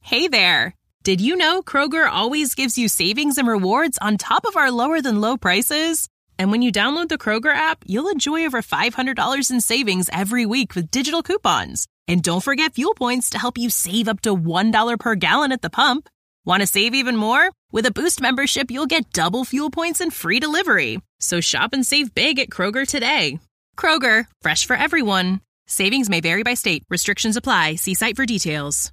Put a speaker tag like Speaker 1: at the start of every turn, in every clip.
Speaker 1: Hey there! Did you know Kroger always gives you savings and rewards on top of our lower-than-low prices? And when you download the Kroger app, you'll enjoy over $500 in savings every week with digital coupons. And don't forget fuel points to help you save up to $1 per gallon at the pump. Want to save even more? With a Boost membership, you'll get double fuel points and free delivery. So shop and save big at Kroger today. Kroger, fresh for everyone. Savings may vary by state. Restrictions apply. See site for details.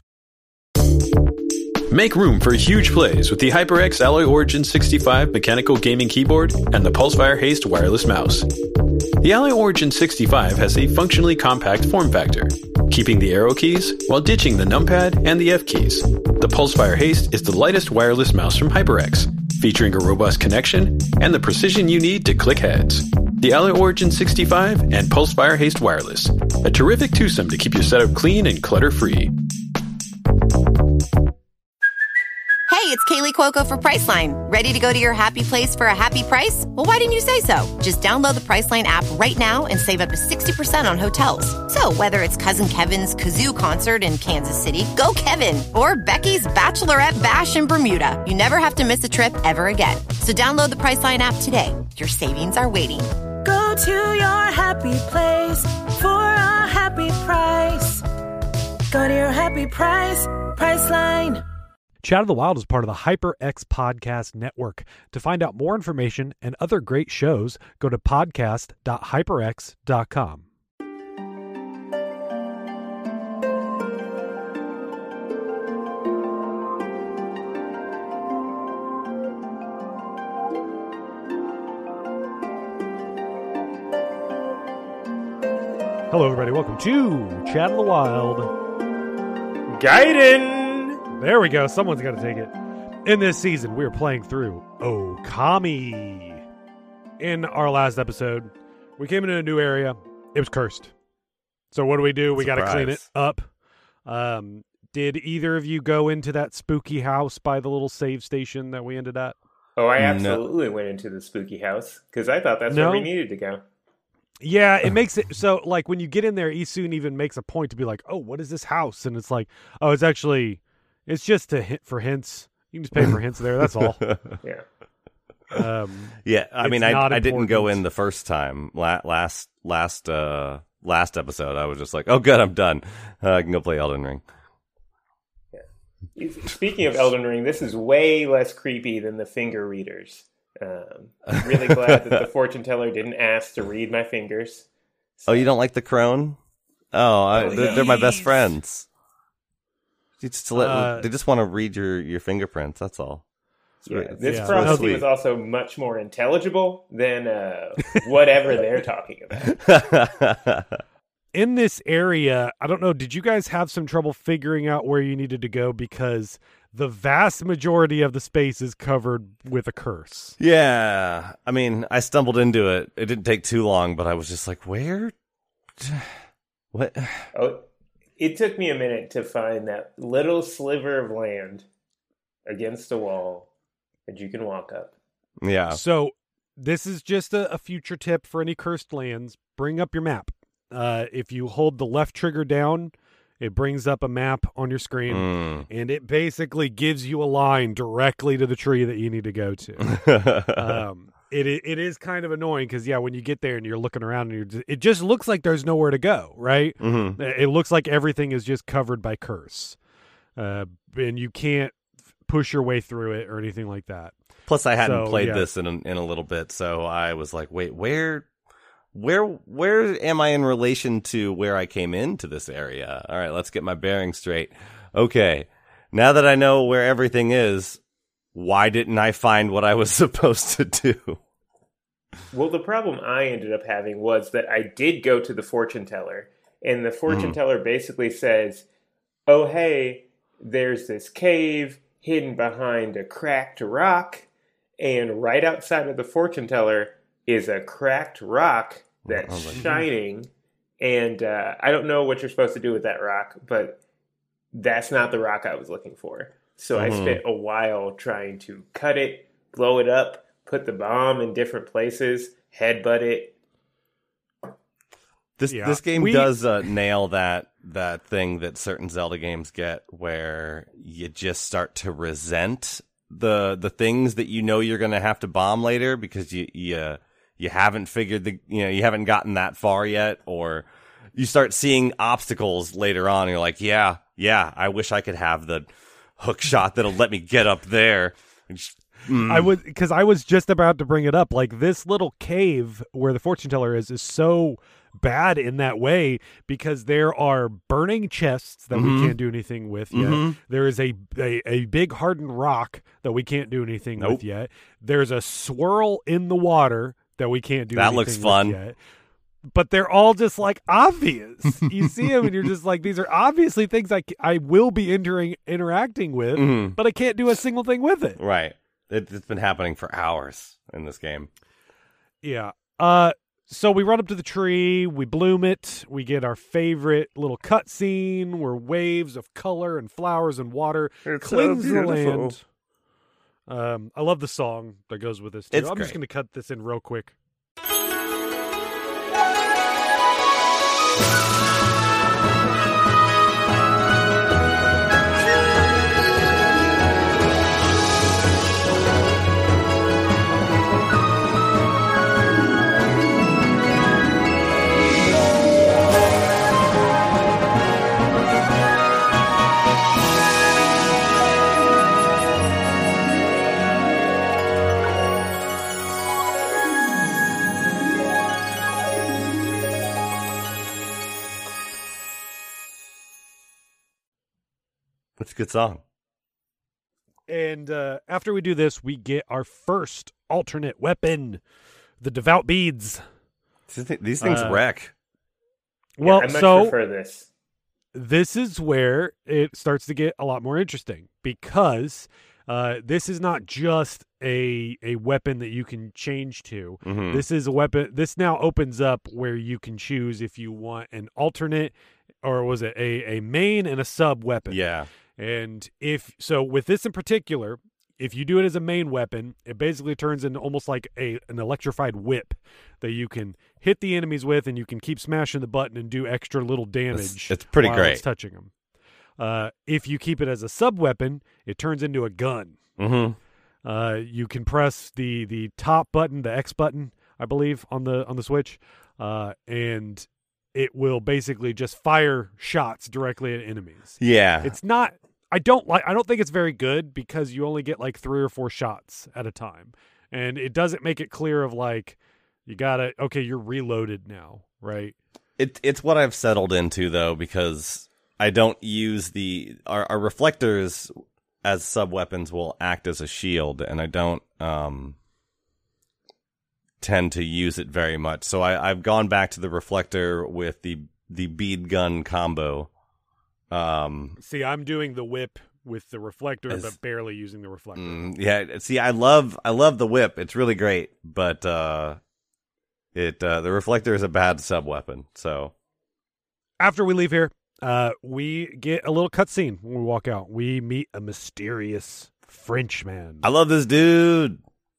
Speaker 2: Make room for huge plays with the HyperX Alloy Origin 65 mechanical gaming keyboard and the Pulsefire Haste wireless mouse. The Alloy Origin 65 has a functionally compact form factor, keeping the arrow keys while ditching the numpad and the F keys. The Pulsefire Haste is the lightest wireless mouse from HyperX, featuring a robust connection and the precision you need to click heads. The Alloy Origin 65 and Pulsefire Haste wireless, a terrific twosome to keep your setup clean and clutter-free.
Speaker 3: Hey, it's Kaylee Cuoco for Priceline. Ready to go to your happy place for a happy price? Well, why didn't you say so? Just download the Priceline app right now and save up to 60% on hotels. So whether it's Cousin Kevin's Kazoo Concert in Kansas City, go Kevin, or Becky's Bachelorette Bash in Bermuda, you never have to miss a trip ever again. So download the Priceline app today. Your savings are waiting.
Speaker 4: Go to your happy place for a happy price. Go to your happy price, Priceline.
Speaker 5: Chat of the Wild is part of the HyperX Podcast Network. To find out more information and other great shows, go to podcast.hyperx.com. Hello, everybody. Welcome to Chat of the Wild.
Speaker 6: Gaiden!
Speaker 5: There we go. Someone's got to take it. In this season, we are playing through Okami. In our last episode, we came into a new area. It was cursed. So what do? We got to clean it up. Did either of you go into that spooky house by the little save station that we ended at?
Speaker 6: Oh, I absolutely went into the spooky house because I thought that's where we needed to go.
Speaker 5: Yeah, it makes it so, like, when you get in there, Isun even makes a point to be like, oh, what is this house? And it's like, oh, it's just to hint for hints. You can just pay for hints there. That's all.
Speaker 6: Yeah.
Speaker 7: Yeah, I mean, I didn't go in the first time. Last episode, I was just like, oh, good, I'm done. I can go play Elden Ring.
Speaker 6: Yeah. Speaking of Elden Ring, this is way less creepy than the finger readers. I'm really glad that the fortune teller didn't ask to read my fingers.
Speaker 7: So. Oh, you don't like the crone? They're my best friends. They just want to read your fingerprints. That's all.
Speaker 6: This prophecy was also much more intelligible than whatever they're talking about.
Speaker 5: In this area, I don't know, did you guys have some trouble figuring out where you needed to go? Because the vast majority of the space is covered with a curse.
Speaker 7: Yeah. I mean, I stumbled into it. It didn't take too long, but I was just like, where? What?
Speaker 6: Oh, it took me a minute to find that little sliver of land against a wall that you can walk up.
Speaker 7: Yeah.
Speaker 5: So this is just a future tip for any cursed lands. Bring up your map. If you hold the left trigger down, it brings up a map on your screen, and it basically gives you a line directly to the tree that you need to go to. It is kind of annoying because, when you get there and you're looking around, and it just looks like there's nowhere to go, right?
Speaker 7: Mm-hmm.
Speaker 5: It looks like everything is just covered by curse, and you can't push your way through it or anything like that.
Speaker 7: Plus, I hadn't played this in a little bit, so I was like, wait, where am I in relation to where I came into this area? All right, let's get my bearings straight. Okay, now that I know where everything is, why didn't I find what I was supposed to do?
Speaker 6: Well, the problem I ended up having was that I did go to the fortune teller, and the fortune teller basically says, oh, hey, there's this cave hidden behind a cracked rock, and right outside of the fortune teller is a cracked rock that's shining, and I don't know what you're supposed to do with that rock, but that's not the rock I was looking for. So I spent a while trying to cut it, blow it up, put the bomb in different places, headbutt it.
Speaker 7: This game does nail that thing that certain Zelda games get, where you just start to resent the things that you know you're going to have to bomb later because you haven't figured you haven't gotten that far yet, or you start seeing obstacles later on and you're like, yeah, I wish I could have the hook shot that'll let me get up there.
Speaker 5: I was just about to bring it up. Like, this little cave where the fortune teller is so bad in that way because there are burning chests that we can't do anything with yet. There is a big hardened rock that we can't do anything with yet. There's a swirl in the water that we can't do anything
Speaker 7: looks fun.
Speaker 5: with yet. But they're all just like obvious. You see them and you're just like, these are obviously things I will be interacting with, but I can't do a single thing with it.
Speaker 7: Right. It's been happening for hours in this game.
Speaker 5: Yeah. So we run up to the tree, we bloom it, we get our favorite little cutscene where waves of color and flowers and water cleanse the land. I love the song that goes with this too. I'm just going to cut this in real quick.
Speaker 7: It's a good song.
Speaker 5: And after we do this, we get our first alternate weapon, the Devout Beads.
Speaker 7: These things wreck.
Speaker 5: Well,
Speaker 6: I much prefer this.
Speaker 5: This is where it starts to get a lot more interesting because this is not just a weapon that you can change to. This is a weapon. This now opens up where you can choose if you want an alternate, or was it a main and a sub weapon?
Speaker 7: Yeah.
Speaker 5: And with this in particular, if you do it as a main weapon, it basically turns into almost like an electrified whip that you can hit the enemies with, and you can keep smashing the button and do extra little damage.
Speaker 7: It's pretty
Speaker 5: while
Speaker 7: great.
Speaker 5: It's touching them. If you keep it as a sub weapon, it turns into a gun. You can press the top button, the X button, I believe, on the Switch, and it will basically just fire shots directly at enemies.
Speaker 7: Yeah.
Speaker 5: It's not. I don't think it's very good because you only get like 3 or 4 shots at a time, and it doesn't make it clear of like you're reloaded now, right?
Speaker 7: It's what I've settled into though, because I don't use our reflectors as sub weapons will act as a shield, and I don't tend to use it very much. So I've gone back to the reflector with the bead gun combo.
Speaker 5: See, I'm doing the whip with the reflector, but barely using the reflector.
Speaker 7: Yeah, see, I love the whip. It's really great, but the reflector is a bad sub weapon. So
Speaker 5: after we leave here, we get a little cutscene when we walk out. We meet a mysterious Frenchman.
Speaker 7: I love this dude.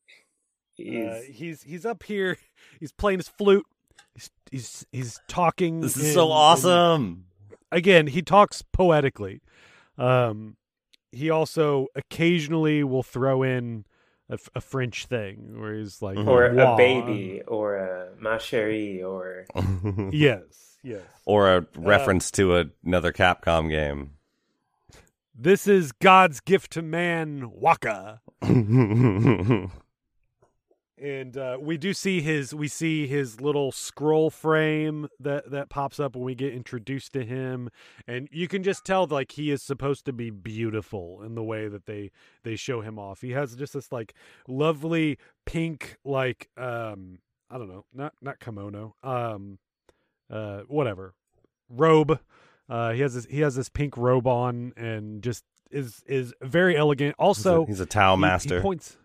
Speaker 5: He's up here. He's playing his flute. He's talking.
Speaker 7: This is so awesome.
Speaker 5: Again, he talks poetically. He also occasionally will throw in a French thing where he's like,
Speaker 6: or a baby, or a ma chérie, or
Speaker 5: yes,
Speaker 7: or a reference to another Capcom game.
Speaker 5: This is God's gift to man, Waka. And we see his little scroll frame that pops up when we get introduced to him, and you can just tell like he is supposed to be beautiful in the way that they show him off. He has just this like lovely pink like I don't know, not kimono, whatever robe. He has this pink robe on and just is very elegant. Also,
Speaker 7: he's a Tao master.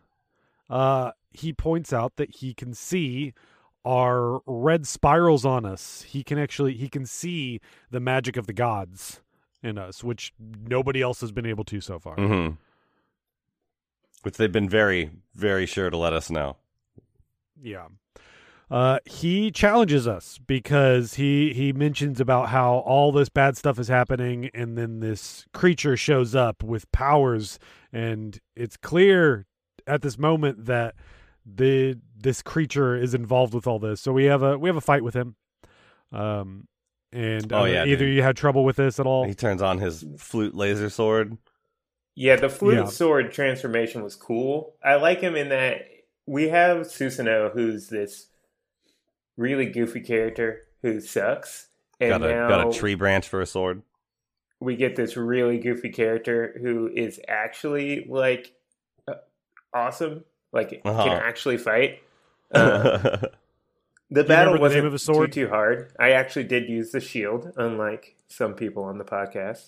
Speaker 5: He points out that he can see our red spirals on us. He can see the magic of the gods in us, which nobody else has been able to so far.
Speaker 7: Mm-hmm. Which they've been very, very sure to let us know.
Speaker 5: Yeah. he challenges us because he mentions about how all this bad stuff is happening, and then this creature shows up with powers, and it's clear at this moment that this creature is involved with all this. So we have a fight with him. Either you had trouble with this at all?
Speaker 7: He turns on his flute laser sword.
Speaker 6: Yeah, the flute sword transformation was cool. I like him in that we have Susanoo, who's this really goofy character who sucks. And
Speaker 7: got a tree branch for a sword.
Speaker 6: We get this really goofy character who is actually like awesome, like can actually fight. The battle wasn't too hard. I actually did use the shield, unlike some people on the podcast.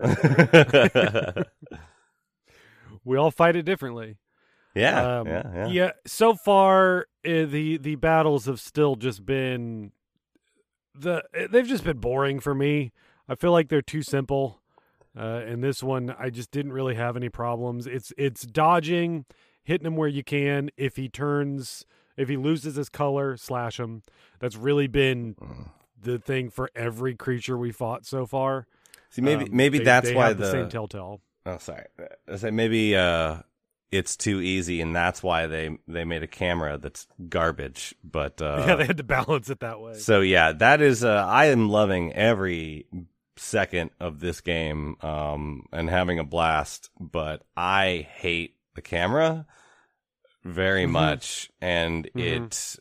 Speaker 5: We all fight it differently.
Speaker 7: Yeah.
Speaker 5: Yeah. So far, the battles have still just been they've just been boring for me. I feel like they're too simple. In this one, I just didn't really have any problems. It's dodging, hitting him where you can. If he loses his color, slash him. That's really been the thing for every creature we fought so far.
Speaker 7: See, maybe that's
Speaker 5: they
Speaker 7: why
Speaker 5: have the same telltale.
Speaker 7: Oh, sorry. I say maybe it's too easy, and that's why they made a camera that's garbage. But
Speaker 5: yeah, they had to balance it that way.
Speaker 7: So yeah, that is. I am loving every second of this game and having a blast. But I hate the camera very much, and it's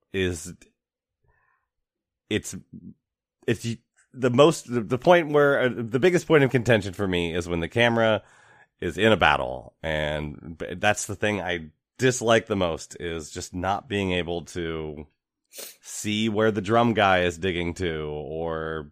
Speaker 7: the point where the biggest point of contention for me is when the camera is in a battle, and that's the thing I dislike the most, is just not being able to see where the drum guy is digging to, or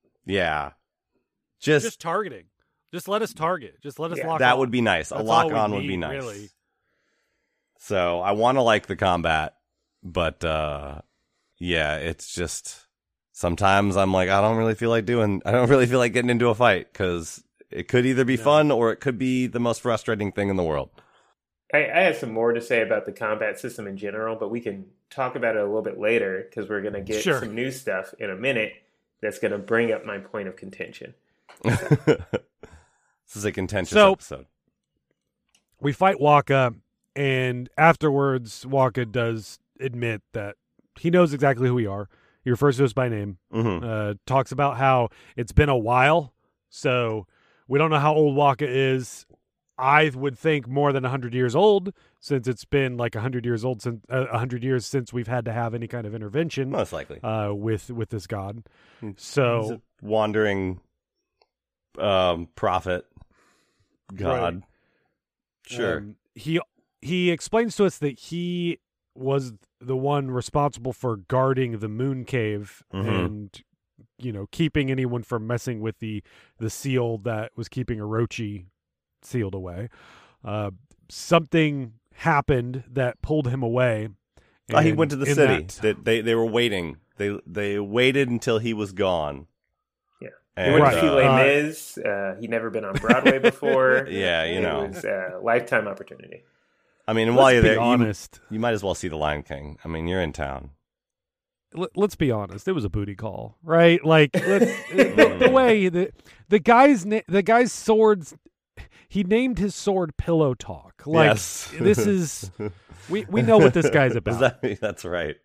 Speaker 7: just
Speaker 5: targeting. Just let us target. Just let us lock on.
Speaker 7: That would be nice.
Speaker 5: That's
Speaker 7: a lock on would be nice.
Speaker 5: Really.
Speaker 7: So I want to like the combat, but it's just sometimes I'm like, I don't really feel like getting into a fight, because it could either be fun or it could be the most frustrating thing in the world.
Speaker 6: I have some more to say about the combat system in general, but we can talk about it a little bit later, because we're going to get some new stuff in a minute that's going to bring up my point of contention.
Speaker 7: This is a contentious episode.
Speaker 5: We fight Wakka. And afterwards, Wakka does admit that he knows exactly who we are. He refers to us by name. Talks about how it's been a while, so we don't know how old Wakka is. I would think more than 100 years old, since it's been like 100 years old since 100 years since we've had to have any kind of intervention.
Speaker 7: Most likely,
Speaker 5: with this god. So
Speaker 7: he's a wandering prophet god.
Speaker 5: Right.
Speaker 7: Sure.
Speaker 5: He explains to us that he was the one responsible for guarding the moon cave and, keeping anyone from messing with the seal that was keeping Orochi sealed away. Something happened that pulled him away.
Speaker 7: He went to the city. They were waiting. They waited until he was gone.
Speaker 6: Yeah. And, he went to see Les Mis. He'd never been on Broadway before.
Speaker 7: It
Speaker 6: was a lifetime opportunity.
Speaker 7: I mean, and while you're there,
Speaker 5: honest,
Speaker 7: you might as well see The Lion King. I mean, you're in town.
Speaker 5: Let's be honest. It was a booty call, right? Like the way the guy's swords. He named his sword Pillow Talk. Like,
Speaker 7: yes.
Speaker 5: This is we know what this guy's about.
Speaker 7: That's right.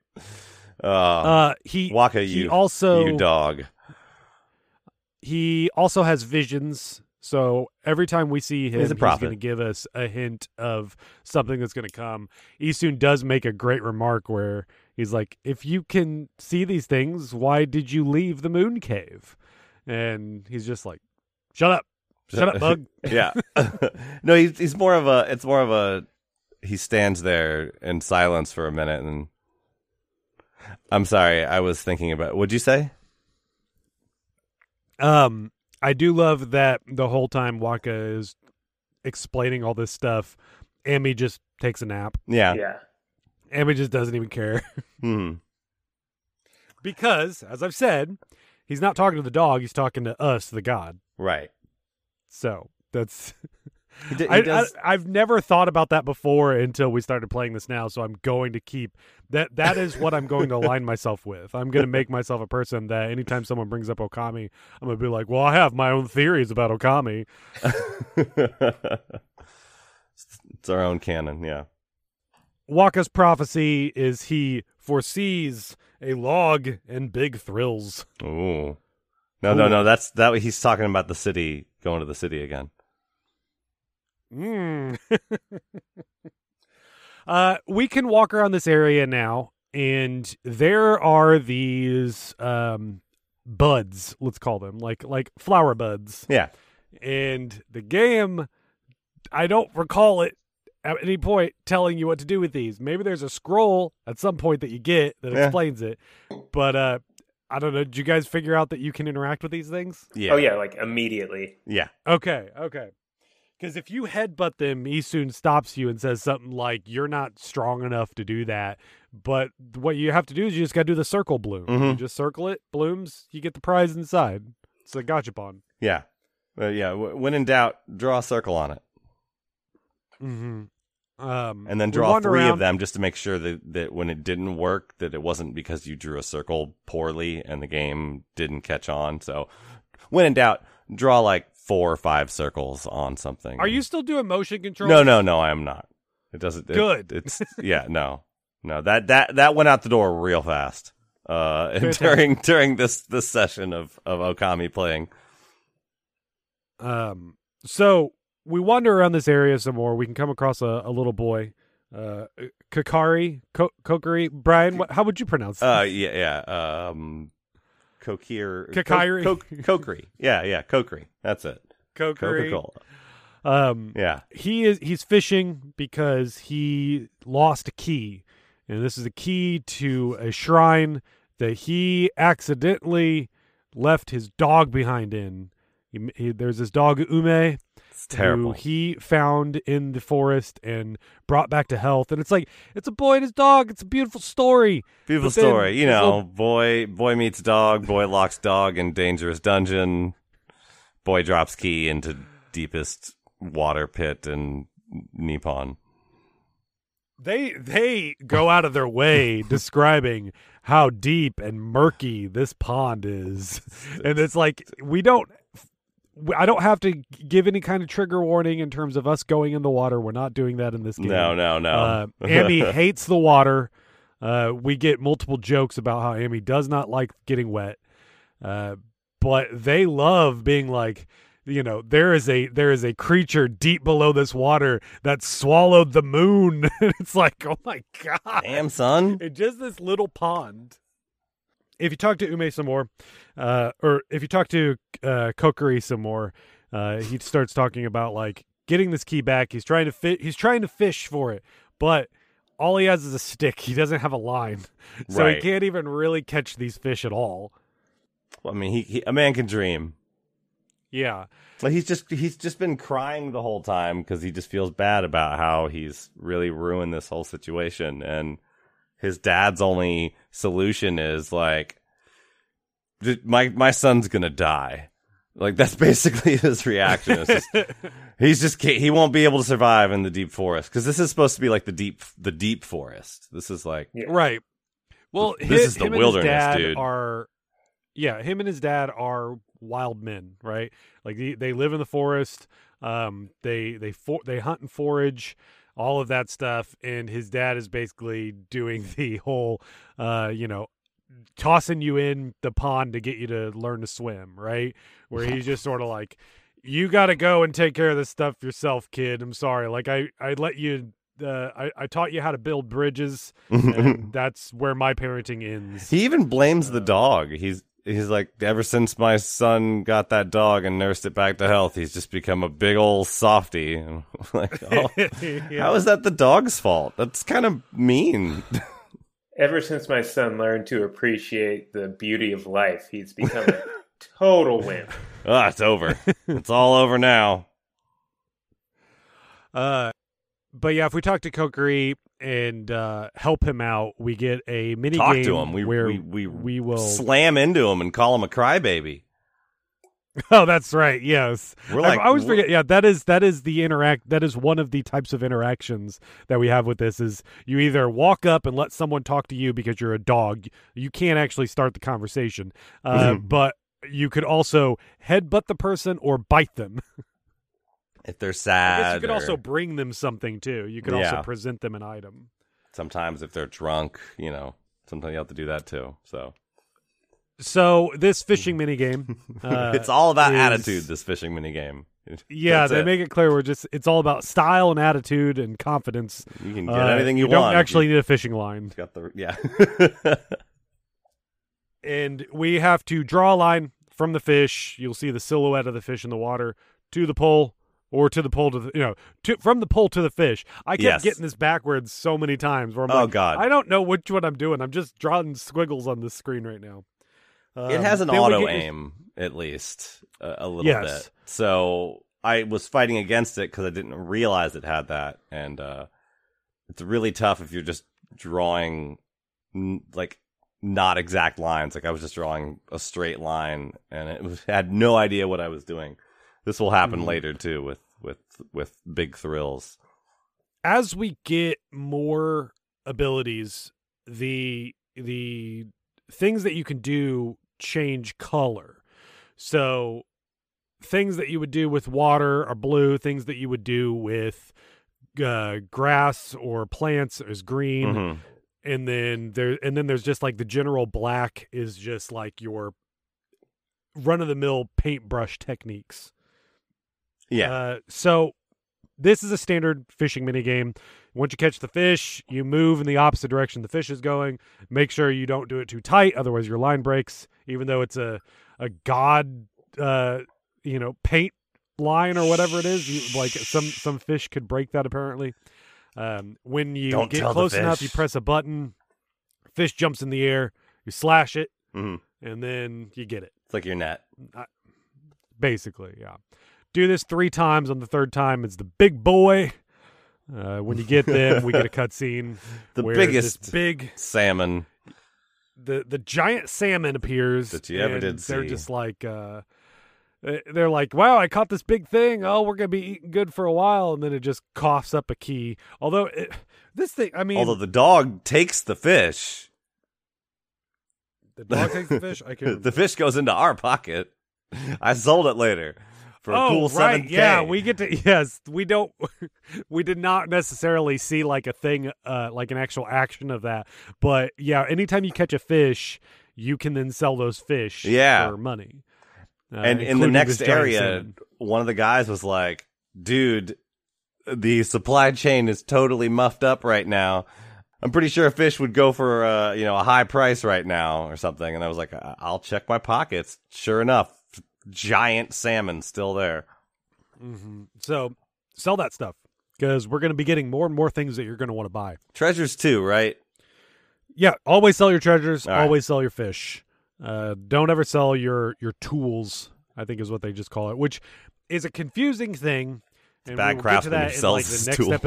Speaker 5: Wakka,
Speaker 7: you dog.
Speaker 5: He also has visions. So every time we see him, he's going to give us a hint of something that's going to come. Isun does make a great remark where he's like, if you can see these things, why did you leave the moon cave? And he's just like, shut up, bug.
Speaker 7: Yeah. No, he's more of a, he stands there in silence for a minute. And I'm sorry, I was thinking about, what'd you say?
Speaker 5: I do love that the whole time Wakka is explaining all this stuff, Amy just takes a nap.
Speaker 7: Yeah.
Speaker 5: Amy just doesn't even care. Because, as I've said, he's not talking to the dog, he's talking to us, the god.
Speaker 7: Right.
Speaker 5: So, that's I've never thought about that before until we started playing this now, so I'm going to keep that. That is what I'm going to align myself with. I'm going to make myself a person that anytime someone brings up Okami, I'm going to be like, well, I have my own theories about Okami.
Speaker 7: It's our own canon, yeah.
Speaker 5: Wakka's prophecy is he foresees a log and big thrills.
Speaker 7: Ooh. No. That's he's talking about the city, going to the city again.
Speaker 5: We can walk around this area now, and there are these buds, let's call them, like flower buds.
Speaker 7: Yeah.
Speaker 5: And the game, I don't recall it at any point telling you what to do with these. Maybe there's a scroll at some point that you get that explains it. But I don't know. Did you guys figure out that you can interact with these things?
Speaker 7: Yeah.
Speaker 6: Oh, yeah, like immediately.
Speaker 7: Yeah.
Speaker 5: Okay. Because if you headbutt them, Isun stops you and says something like, you're not strong enough to do that. But what you have to do is you just got to do the circle bloom.
Speaker 7: Mm-hmm.
Speaker 5: You just circle it, blooms, you get the prize inside. It's a gachapon.
Speaker 7: Yeah. When in doubt, draw a circle on it.
Speaker 5: Mm-hmm.
Speaker 7: And then draw 3 of them just to make sure that when it didn't work, that it wasn't because you drew a circle poorly and the game didn't catch on. So when in doubt, draw like 4 or 5 circles on something.
Speaker 5: Are you still doing motion control?
Speaker 7: No, I am not. It doesn't.
Speaker 5: Good.
Speaker 7: It's no. That went out the door real fast. During this session of Okami playing.
Speaker 5: So we wander around this area some more. We can come across a little boy, Kokiri. Brian, how would you pronounce that?
Speaker 7: Kokiri.
Speaker 5: Kokiri.
Speaker 7: Yeah, Kokiri. That's it.
Speaker 5: Kokiri.
Speaker 7: Coca-Cola.
Speaker 5: He's fishing because he lost a key, and this is a key to a shrine that he accidentally left his dog behind in. There's this dog Ume.
Speaker 7: It's terrible.
Speaker 5: Who he found in the forest and brought back to health, and it's like it's a boy and his dog. It's a beautiful story.
Speaker 7: Beautiful story, boy meets dog, boy locks dog in dangerous dungeon, boy drops key into deepest water pit in Nippon.
Speaker 5: They go out of their way describing how deep and murky this pond is, and it's like I don't have to give any kind of trigger warning in terms of us going in the water. We're not doing that in this game.
Speaker 7: No.
Speaker 5: Amy hates the water. We get multiple jokes about how Amy does not like getting wet. But they love being like, there is a creature deep below this water that swallowed the moon. It's like, oh my God.
Speaker 7: Damn, son.
Speaker 5: It's just this little pond. If you talk to Ume some more, or if you talk to Kokiri some more, he starts talking about like getting this key back. He's trying to fish for it, but all he has is a stick. He doesn't have a line, so
Speaker 7: right.
Speaker 5: He can't even really catch these fish at all.
Speaker 7: Well, I mean, a man can dream.
Speaker 5: Yeah,
Speaker 7: like he's just been crying the whole time because he just feels bad about how he's really ruined this whole situation, and his dad's only solution is like, my son's gonna die. Like that's basically his reaction. He won't be able to survive in the deep forest because this is supposed to be like the deep forest. This is like
Speaker 5: right. Well,
Speaker 7: this is the wilderness, dude.
Speaker 5: Him and his dad are wild men, right? Like they live in the forest. They hunt and forage. All of that stuff, and his dad is basically doing the whole, tossing you in the pond to get you to learn to swim, right? Where he's just sort of like, you got to go and take care of this stuff yourself, kid. I'm sorry. Like, I let you, I taught you how to build bridges, and that's where my parenting ends.
Speaker 7: He even blames the dog. He's like, ever since my son got that dog and nursed it back to health, he's just become a big old softy. And like, How is that the dog's fault? That's kind of mean.
Speaker 6: Ever since my son learned to appreciate the beauty of life, he's become a total wimp.
Speaker 7: It's over. It's all over now.
Speaker 5: But yeah, if we talk to Kokiri and help him out, we get a mini
Speaker 7: Talk
Speaker 5: game
Speaker 7: to him.
Speaker 5: where
Speaker 7: we
Speaker 5: will
Speaker 7: slam into him and call him a crybaby.
Speaker 5: Oh, that's right. Yes,
Speaker 7: We're like,
Speaker 5: I always forget. Yeah, that is the interact. That is one of the types of interactions that we have with this. Is you either walk up and let someone talk to you because you're a dog. You can't actually start the conversation, but you could also headbutt the person or bite them.
Speaker 7: If they're sad.
Speaker 5: I guess you could also bring them something too. You could also present them an item.
Speaker 7: Sometimes if they're drunk, sometimes you have to do that too.
Speaker 5: So this fishing minigame,
Speaker 7: it's all about attitude. This fishing minigame.
Speaker 5: Yeah, they make it clear it's all about style and attitude and confidence.
Speaker 7: You can get anything you
Speaker 5: want.
Speaker 7: want.
Speaker 5: You don't actually need a fishing line. And we have to draw a line from the fish. You'll see the silhouette of the fish in the water to the pole, or to the pole to the from the pole to the fish. I kept getting this backwards so many times. Where I'm
Speaker 7: God,
Speaker 5: I don't know which one I'm doing. I'm just drawing squiggles on the screen right now.
Speaker 7: It has an auto aim, at least, a little bit. So I was fighting against it because I didn't realize it had that. And it's really tough if you're just drawing, not exact lines. Like, I was just drawing a straight line, and it had no idea what I was doing. This will happen later, too, with Big Thrills.
Speaker 5: As we get more abilities, the things that you can do change color. So things that you would do with water are blue. Things that you would do with grass or plants is green. And then there's just like the general black is just like your run-of-the-mill paintbrush techniques.
Speaker 7: Yeah.
Speaker 5: So this is a standard fishing minigame. Once you catch the fish, you move in the opposite direction the fish is going. Make sure you don't do it too tight, otherwise your line breaks. Even though it's a god, paint line or whatever it is, like some fish could break that apparently. When you get close enough, you press a button. Fish jumps in the air. You slash it, and then you get it.
Speaker 7: It's like your net,
Speaker 5: basically. Yeah. Do this 3 times. On the 3rd time, it's the big boy. When you get them, we get a cutscene.
Speaker 7: The
Speaker 5: where
Speaker 7: biggest
Speaker 5: big
Speaker 7: salmon.
Speaker 5: The giant salmon appears
Speaker 7: that you ever did see.
Speaker 5: They're just like, they're like, wow, I caught this big thing. Oh, we're gonna be eating good for a while, and then it just coughs up a key. Although
Speaker 7: although the dog takes the fish.
Speaker 5: The dog takes the fish. I can't.
Speaker 7: The fish goes into our pocket. I sold it later. For a cool $7K.
Speaker 5: Yeah, we get to. Yes, we don't. We did not necessarily see like a thing, like an actual action of that. But yeah, anytime you catch a fish, you can then sell those fish for money.
Speaker 7: And in the next area, one of the guys was like, "Dude, the supply chain is totally muffed up right now. I'm pretty sure a fish would go for a high price right now or something." And I was like, "I'll check my pockets." Sure enough. Giant salmon still there.
Speaker 5: So sell that stuff because we're going to be getting more and more things that you're going to want to buy.
Speaker 7: Treasures too, right?
Speaker 5: Yeah, always sell your treasures.
Speaker 7: All
Speaker 5: always sell your fish. Don't ever sell your tools, I think is what they just call it, which is a confusing thing. And
Speaker 7: bad craftsman who sells
Speaker 5: the next
Speaker 7: tools.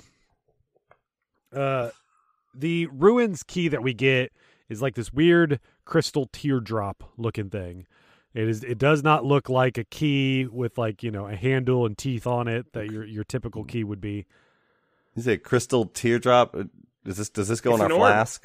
Speaker 5: Episode. The ruins key that we get is like this weird crystal teardrop looking thing. It does not look like a key with like, a handle and teeth on it that your typical key would be.
Speaker 7: Is it crystal teardrop? Does this go in our flask?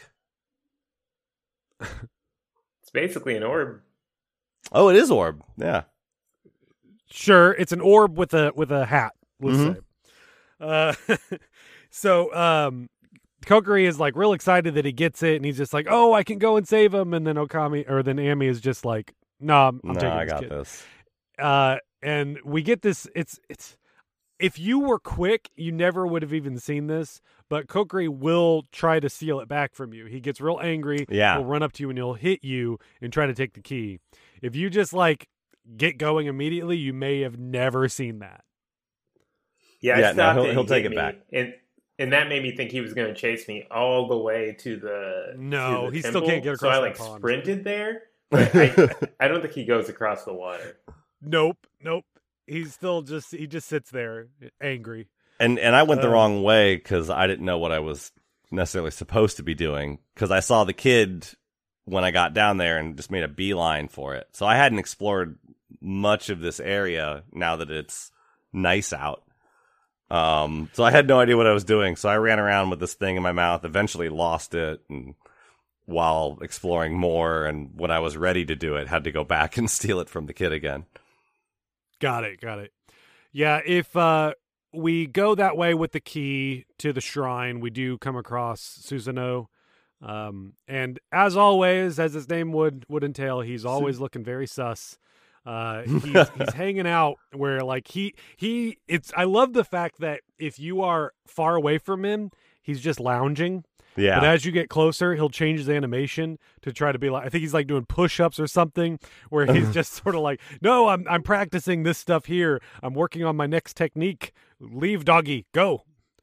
Speaker 6: It's basically an orb.
Speaker 7: Oh, it is orb. Yeah.
Speaker 5: Sure, it's an orb with a hat, let's say. So Kokiri is like real excited that he gets it, and he's just like, "Oh, I can go and save him." And then then Amy is just like, "No, I'm taking this
Speaker 7: I got
Speaker 5: kid."
Speaker 7: this.
Speaker 5: And we get this. It's if you were quick, you never would have even seen this. But Kokiri will try to steal it back from you. He gets real angry.
Speaker 7: Yeah.
Speaker 5: He'll run up to you and he'll hit you and try to take the key. If you just like get going immediately, you may have never seen that.
Speaker 6: Yeah,
Speaker 7: he'll take it back.
Speaker 6: And that made me think he was going to chase me all the way to the
Speaker 5: No, he
Speaker 6: temple.
Speaker 5: still can't get across.
Speaker 6: So I
Speaker 5: pond.
Speaker 6: Sprinted there. But I don't think he goes across the water.
Speaker 5: Nope. He's still he just sits there angry.
Speaker 7: And I went the wrong way because I didn't know what I was necessarily supposed to be doing because I saw the kid when I got down there and just made a beeline for it. So I hadn't explored much of this area now that it's nice out. So I had no idea what I was doing. So I ran around with this thing in my mouth, eventually lost it, and while exploring more, and when I was ready to do it, had to go back and steal it from the kid again.
Speaker 5: Got it. Yeah, if we go that way with the key to the shrine, we do come across Susanoo. And as always, as his name would entail, he's always looking very sus. He's hanging out where like I love the fact that if you are far away from him, he's just lounging. Yeah. But as you get closer, he'll change his animation to try to be like, I think he's like doing push-ups or something, where he's just sort of like, no, I'm practicing this stuff here. I'm working on my next technique. Leave, doggy, go.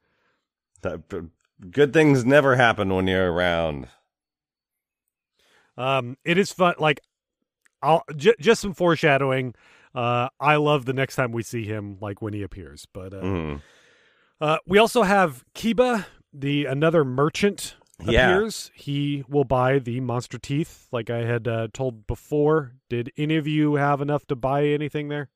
Speaker 7: Good things never happen when you're around.
Speaker 5: It is fun. Like, just some foreshadowing. I love the next time we see him, like when he appears. But we also have Kiba. Another merchant appears. He will buy the monster teeth, like I had told before. Did any of you have enough to buy anything there?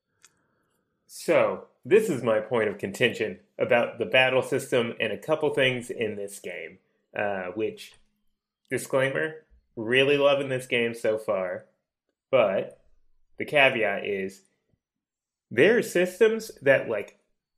Speaker 6: So, this is my point of contention about the battle system and a couple things in this game. Which, disclaimer, really loving this game so far. But the caveat is, there are systems that, like,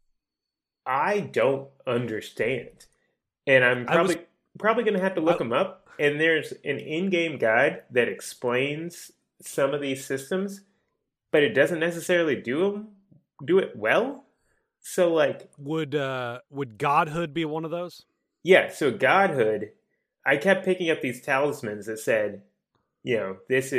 Speaker 6: I don't understand. And I'm probably going to have to look them up. And there's an in-game guide that explains some of these systems, but it doesn't necessarily do it well. So, like,
Speaker 5: would Godhood be one of those?
Speaker 6: Yeah. So Godhood, I kept picking up these talismans that said, this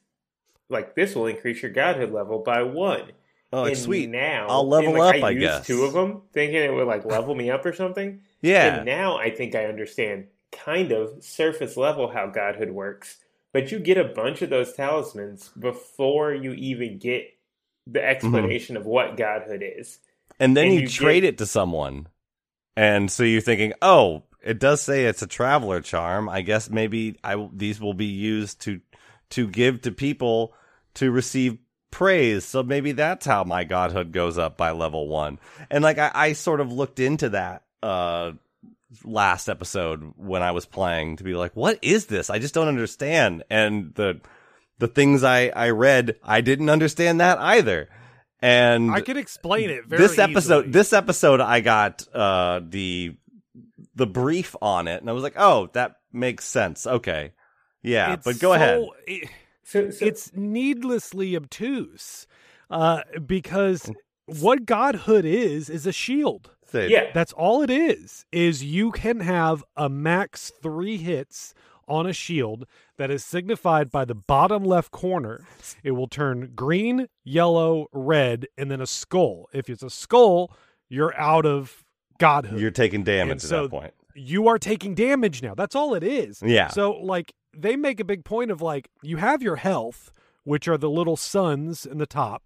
Speaker 6: will increase your Godhood level by 1.
Speaker 7: Oh, it's sweet.
Speaker 6: Now
Speaker 7: I'll level up. I
Speaker 6: used
Speaker 7: guess
Speaker 6: 2 of them, thinking it would like level me up or something.
Speaker 7: Yeah.
Speaker 6: And now I think I understand kind of surface level how Godhood works. But you get a bunch of those talismans before you even get the explanation of what Godhood is.
Speaker 7: And then you trade it to someone. And so you're thinking, oh, it does say it's a traveler charm. I guess maybe these will be used to give to people to receive praise. So maybe that's how my Godhood goes up by level 1. And like I sort of looked into that last episode when I was playing to be like, what is this? I just don't understand. And the things I read, I didn't understand that either. And
Speaker 5: I could explain it very easily.
Speaker 7: This episode I got the brief on it, and I was like, oh, that makes sense. Okay. Yeah, but go ahead.
Speaker 5: It's needlessly obtuse because what Godhood is a shield.
Speaker 6: Yeah.
Speaker 5: That's all it is you can have a max 3 hits on a shield that is signified by the bottom left corner. It will turn green, yellow, red, and then a skull. If it's a skull, you're out of Godhood.
Speaker 7: You're taking damage at that point.
Speaker 5: You are taking damage now. That's all it is.
Speaker 7: Yeah.
Speaker 5: So, like, they make a big point of, like, you have your health, which are the little suns in the top,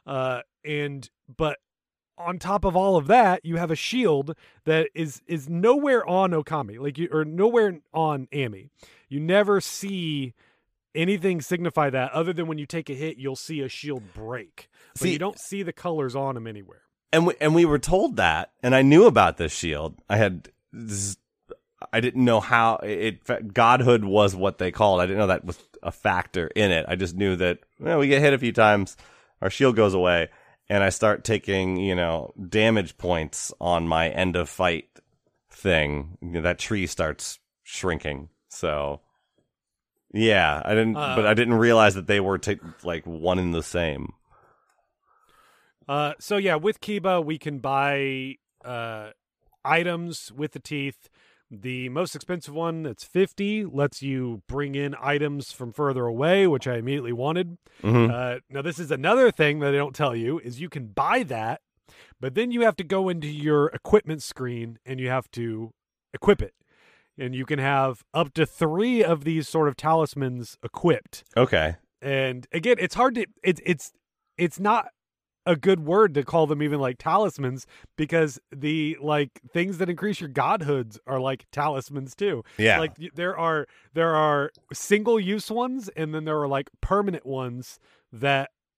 Speaker 5: but on top of all of that, you have a shield that is nowhere on Okami, or nowhere on Ami. You never see anything signify that other than when you take a hit, you'll see a shield break. But you don't see the colors on them anywhere.
Speaker 7: And we were told that, and I knew about this shield. I didn't know how Godhood was what they called. I didn't know that was a factor in it. I just knew that we get hit a few times, our shield goes away. And I start taking, damage points on my end of fight thing. That tree starts shrinking. So, yeah, but I didn't realize that they were one and the same.
Speaker 5: So yeah, with Kiba, we can buy items with the teeth. The most expensive one, that's 50, lets you bring in items from further away, which I immediately wanted. Mm-hmm. Now, this is another thing that I don't tell you, is you can buy that, but then you have to go into your equipment screen and you have to equip it. And you can have up to 3 of these sort of talismans equipped.
Speaker 7: Okay.
Speaker 5: And again, it's hard to, it's not a good word to call them even like talismans, because the things that increase your godhoods are like talismans too.
Speaker 7: Yeah.
Speaker 5: Like there are single use ones, and then there are like permanent ones that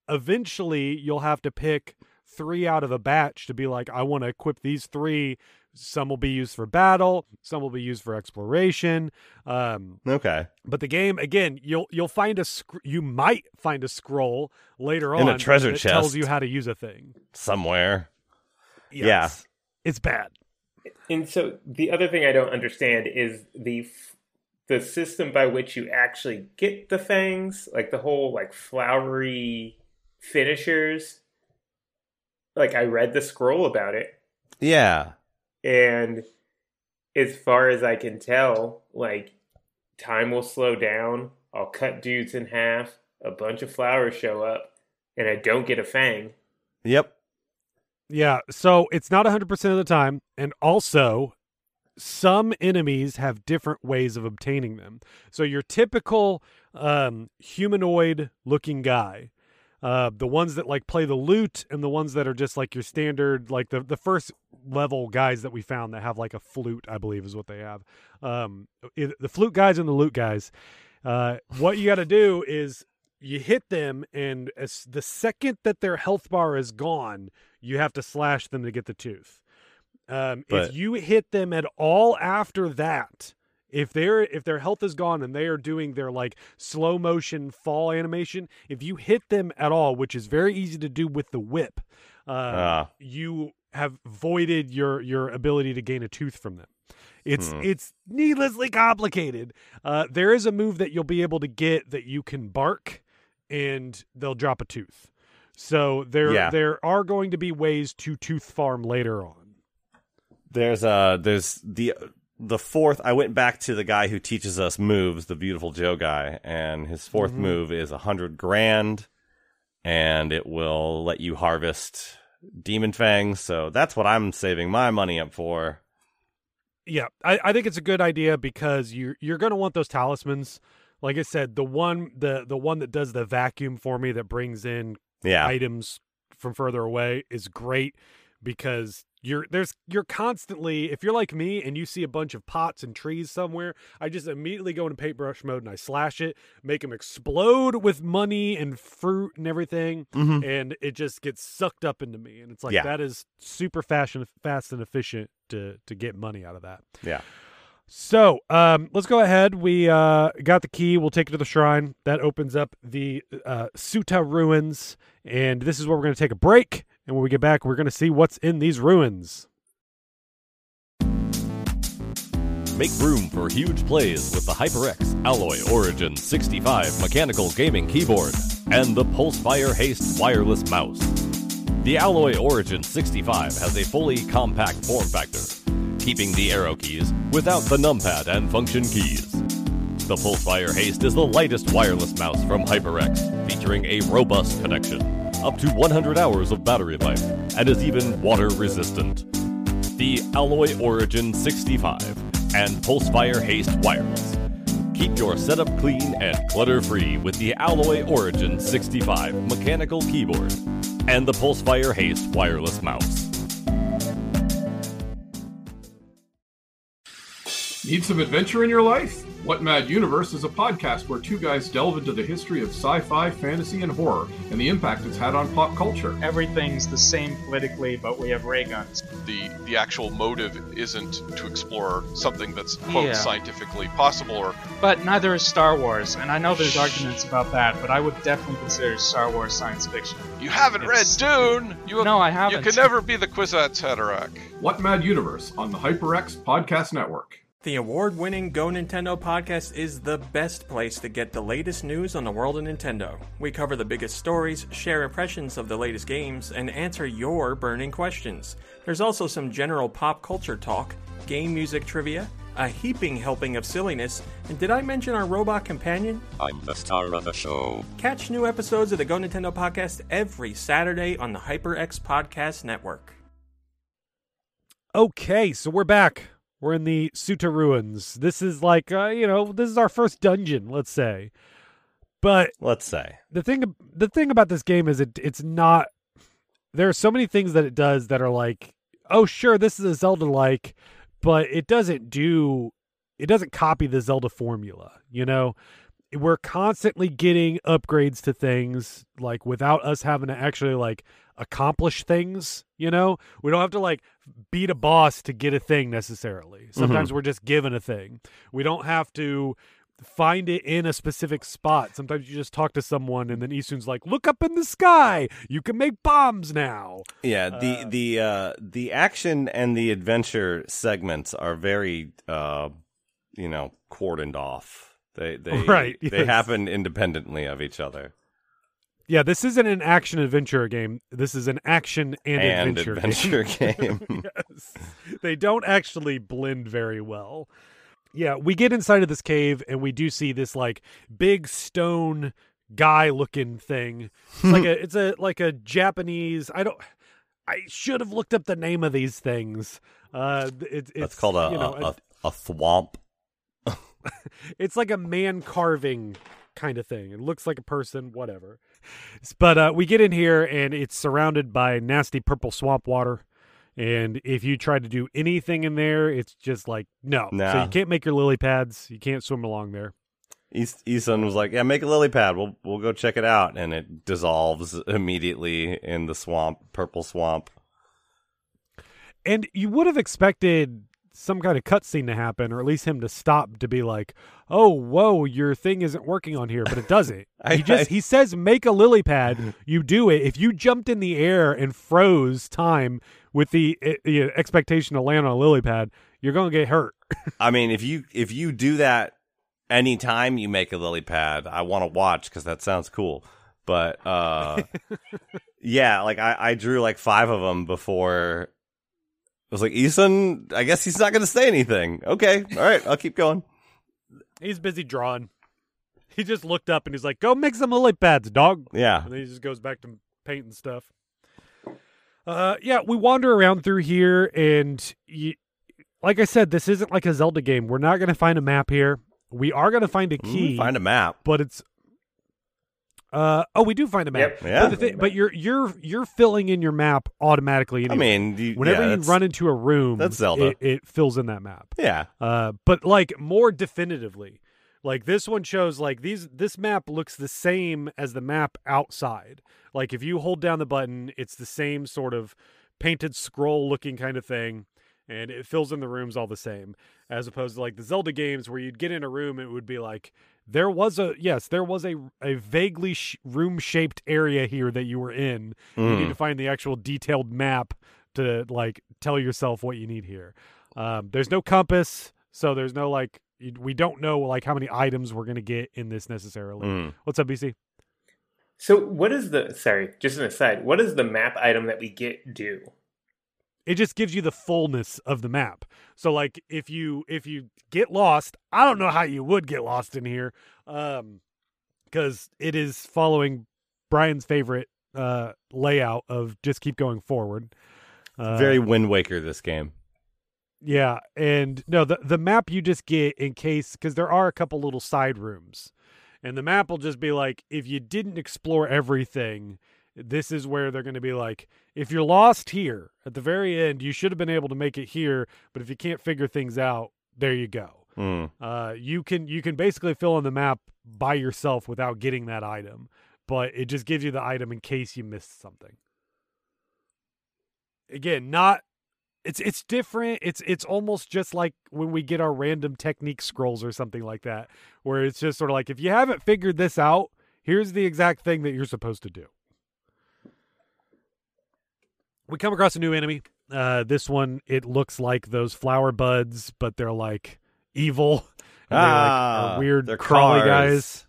Speaker 5: eventually you'll have to pick 3 out of a batch to be like, I want to equip these 3. Some will be used for battle, some will be used for exploration.
Speaker 7: Okay.
Speaker 5: But the game, again, you'll find you might find a scroll later on
Speaker 7: in a treasure
Speaker 5: that
Speaker 7: chest
Speaker 5: tells you how to use a thing
Speaker 7: somewhere.
Speaker 5: Yes.
Speaker 7: Yeah.
Speaker 5: It's bad.
Speaker 6: And so the other thing I don't understand is the system by which you actually get the fangs, like the whole like flowery finishers. Like I read the scroll about it.
Speaker 7: Yeah.
Speaker 6: And as far as I can tell, like time will slow down. I'll cut dudes in half. A bunch of flowers show up, and I don't get a fang.
Speaker 7: Yep.
Speaker 5: Yeah, so it's not 100% of the time, and also some enemies have different ways of obtaining them. So your typical humanoid-looking guy, the ones that like play the lute, and the ones that are just like your standard, like the first level guys that we found that have like a flute, I believe is what they have. The flute guys and the lute guys. What you got to do is you hit them, and as the second that their health bar is gone, you have to slash them to get the tooth. If you hit them at all after that, if their health is gone and they are doing their like slow motion fall animation, if you hit them at all, which is very easy to do with the whip, you have voided your ability to gain a tooth from them. It's needlessly complicated. There is a move that you'll be able to get that you can bark, and they'll drop a tooth. So there are going to be ways to tooth farm later on.
Speaker 7: There's the fourth. I went back to the guy who teaches us moves, the Beautiful Joe guy, and his fourth move is 100 grand, and it will let you harvest demon fangs. So that's what I'm saving my money up for.
Speaker 5: Yeah, I think it's a good idea because you're going to want those talismans. Like I said, the one that does the vacuum for me that brings in items from further away is great because you're constantly, if you're like me and you see a bunch of pots and trees somewhere, I just immediately go into paintbrush mode and I slash it, make them explode with money and fruit and everything, and it just gets sucked up into me. And it's like that is super fast and efficient to get money out of that.
Speaker 7: Yeah.
Speaker 5: So let's go ahead. We got the key. We'll take it to the shrine. That opens up the Tsuta ruins. And this is where we're going to take a break. And when we get back, we're going to see what's in these ruins.
Speaker 8: Make room for huge plays with the HyperX Alloy Origin 65 mechanical gaming keyboard and the Pulsefire Haste wireless mouse. The Alloy Origin 65 has a fully compact form factor, keeping the arrow keys without the numpad and function keys. The Pulsefire Haste is the lightest wireless mouse from HyperX, featuring a robust connection, up to 100 hours of battery life, and is even water resistant. The Alloy Origin 65 and Pulsefire Haste wireless. Keep your setup clean and clutter-free with the Alloy Origin 65 mechanical keyboard and the Pulsefire Haste wireless mouse.
Speaker 9: Need some adventure in your life? What Mad Universe is a podcast where two guys delve into the history of sci-fi, fantasy, and horror, and the impact it's had on pop culture.
Speaker 10: Everything's the same politically, but we have ray guns.
Speaker 11: The actual motive isn't to explore something that's, quote, scientifically possible, or...
Speaker 10: But neither is Star Wars, and I know there's arguments about that, but I would definitely consider Star Wars science fiction.
Speaker 11: You haven't read Dune!
Speaker 10: No, I haven't.
Speaker 11: You can never be the Kwisatz Haderach.
Speaker 9: What Mad Universe on the HyperX Podcast Network.
Speaker 12: The award-winning Go Nintendo podcast is the best place to get the latest news on the world of Nintendo. We cover the biggest stories, share impressions of the latest games, and answer your burning questions. There's also some general pop culture talk, game music trivia, a heaping helping of silliness, and did I mention our robot companion?
Speaker 13: I'm the star of the show.
Speaker 12: Catch new episodes of the Go Nintendo podcast every Saturday on the HyperX Podcast Network.
Speaker 5: Okay, so we're back. We're in the Tsuta ruins. This is like, this is our first dungeon, let's say. But
Speaker 7: let's say
Speaker 5: the thing about this game is it's not. There are so many things that it does that are like, oh sure, this is a Zelda-like, but it doesn't copy the Zelda formula. we're constantly getting upgrades to things, like, without us having to actually, like, accomplish things, you know? We don't have to, like, beat a boss to get a thing necessarily. Sometimes we're just given a thing. We don't have to find it in a specific spot. Sometimes you just talk to someone and then Isun's like, look up in the sky, you can make bombs now.
Speaker 7: Yeah, the action and the adventure segments are very cordoned off. They
Speaker 5: right,
Speaker 7: they
Speaker 5: yes.
Speaker 7: happen independently of each other.
Speaker 5: Yeah, this isn't an action adventure game. This is an action and adventure game. Yes. They don't actually blend very well. Yeah, we get inside of this cave and we do see this like big stone guy looking thing. It's like a Japanese. I should have looked up the name of these things. It's
Speaker 7: called a thwomp.
Speaker 5: It's like a man carving kind of thing. It looks like a person, whatever. But we get in here and it's surrounded by nasty purple swamp water. And if you try to do anything in there, it's just like, no. So you can't make your lily pads. You can't swim along there.
Speaker 7: Isun was like, yeah, make a lily pad. We'll go check it out. And it dissolves immediately in the swamp, purple swamp.
Speaker 5: And you would have expected some kind of cutscene to happen, or at least him to stop to be like, oh, whoa, your thing isn't working on here, but it doesn't. He says, make a lily pad. You do it. If you jumped in the air and froze time with the expectation to land on a lily pad, you're going to get hurt.
Speaker 7: I mean, if you do that anytime you make a lily pad, I want to watch because that sounds cool. But yeah, like I drew like 5 of them before. I was like, Isun, I guess he's not going to say anything. Okay, all right, I'll keep going.
Speaker 5: He's busy drawing. He just looked up and he's like, go make some lily pads, dog.
Speaker 7: Yeah.
Speaker 5: And then he just goes back to painting stuff. Yeah, we wander around through here, and like I said, this isn't like a Zelda game. We're not going to find a map here. We are going to find a key.
Speaker 7: Find a map.
Speaker 5: But it's... we do find a map.
Speaker 7: Yep. Yeah.
Speaker 5: But you're filling in your map automatically anyway.
Speaker 7: I mean,
Speaker 5: whenever you run into a room,
Speaker 7: that's Zelda.
Speaker 5: It fills in that map.
Speaker 7: Yeah.
Speaker 5: But like more definitively, like this one shows like this map looks the same as the map outside. Like if you hold down the button, it's the same sort of painted scroll looking kind of thing. And it fills in the rooms all the same, as opposed to like the Zelda games where you'd get in a room, it would be like, there was a vaguely room-shaped area here that you were in. You need to find the actual detailed map to like tell yourself what you need here. There's no compass, so there's no like, we don't know like how many items we're going to get in this necessarily. What's up, BC?
Speaker 6: So what is just an aside, what does the map item that we get do?
Speaker 5: It just gives you the fullness of the map. So, like, if you get lost, I don't know how you would get lost in here, because it is following Brian's favorite layout of just keep going forward.
Speaker 7: Very Wind Waker, this game.
Speaker 5: Yeah, and no, the map you just get in case, because there are a couple little side rooms, and the map will just be like, if you didn't explore everything, this is where they're going to be like, if you're lost here at the very end, you should have been able to make it here. But if you can't figure things out, there you go. You can basically fill in the map by yourself without getting that item, but it just gives you the item in case you missed something. Again, it's different. It's almost just like when we get our random technique scrolls or something like that, where it's just sort of like, if you haven't figured this out, here's the exact thing that you're supposed to do. We come across a new enemy. This one, it looks like those flower buds, but they're like evil. They're weird crawly guys.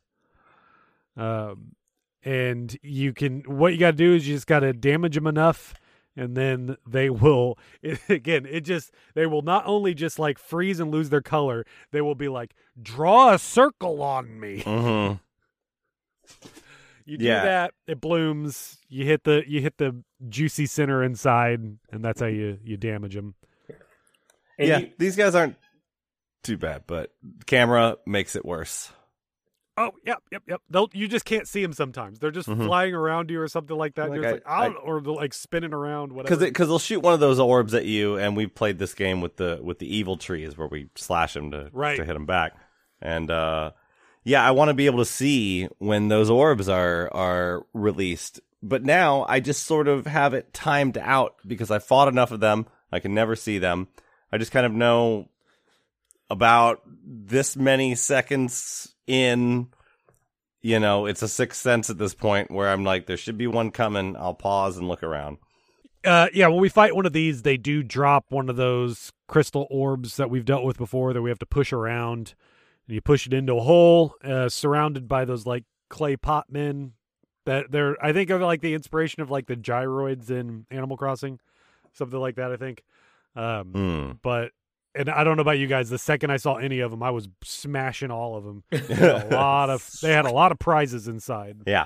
Speaker 5: And what you got to do is you just got to damage them enough, and then they will, they will not only just like freeze and lose their color, they will be like, draw a circle on me.
Speaker 7: Mm-hmm.
Speaker 5: You do that, it blooms. You hit the juicy center inside, and that's how you damage them.
Speaker 7: These guys aren't too bad, but camera makes it worse.
Speaker 5: Oh, yep. You just can't see them sometimes. They're just flying around you or something like that. Or they're like spinning around, whatever.
Speaker 7: Because they'll shoot one of those orbs at you, and we've played this game with the evil trees where we slash them to hit them back, and yeah, I want to be able to see when those orbs are released. But now I just sort of have it timed out because I fought enough of them. I can never see them. I just kind of know about this many seconds in, it's a sixth sense at this point where I'm like, there should be one coming. I'll pause and look around.
Speaker 5: Yeah, when we fight one of these, they do drop one of those crystal orbs that we've dealt with before that we have to push around. And you push it into a hole surrounded by those like clay pot men that they're, I think of like the inspiration of like the gyroids in Animal Crossing, something like that, I think. But, and I don't know about you guys, the second I saw any of them, I was smashing all of them. They had a lot of prizes inside.
Speaker 7: Yeah.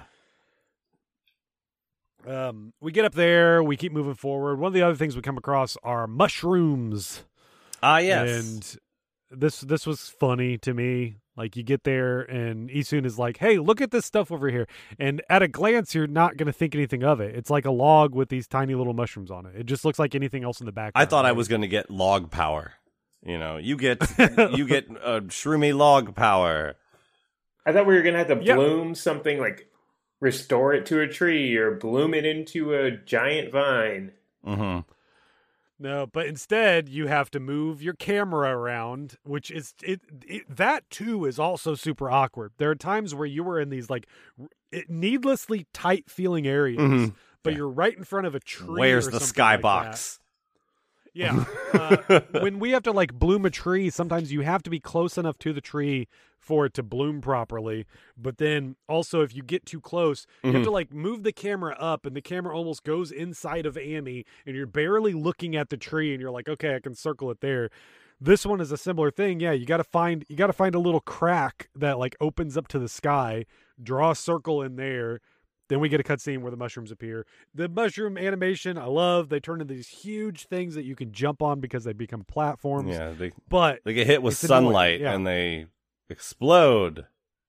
Speaker 5: We get up there, we keep moving forward. One of the other things we come across are mushrooms.
Speaker 7: Yes.
Speaker 5: And this was funny to me. Like, you get there and Isun is like, hey, look at this stuff over here. And at a glance, you're not going to think anything of it. It's like a log with these tiny little mushrooms on it. It just looks like anything else in the background.
Speaker 7: I thought I was going to get log power. You get shroomy log power.
Speaker 6: I thought we were going to have to bloom something, like restore it to a tree or bloom it into a giant vine.
Speaker 7: Mm-hmm.
Speaker 5: No, but instead you have to move your camera around, which is that too is also super awkward. There are times where you were in these like needlessly tight feeling areas, but you're right in front of a tree.
Speaker 7: Where's
Speaker 5: or
Speaker 7: the
Speaker 5: something like
Speaker 7: skybox?
Speaker 5: Yeah. When we have to like bloom a tree, sometimes you have to be close enough to the tree for it to bloom properly. But then also if you get too close, you have to like move the camera up and the camera almost goes inside of Amy and you're barely looking at the tree and you're like, okay, I can circle it there. This one is a similar thing. Yeah, you got to find a little crack that like opens up to the sky, draw a circle in there. Then we get a cutscene where the mushrooms appear. The mushroom animation, I love. They turn into these huge things that you can jump on because they become platforms.
Speaker 7: Yeah,
Speaker 5: but
Speaker 7: they get hit with sunlight and they explode.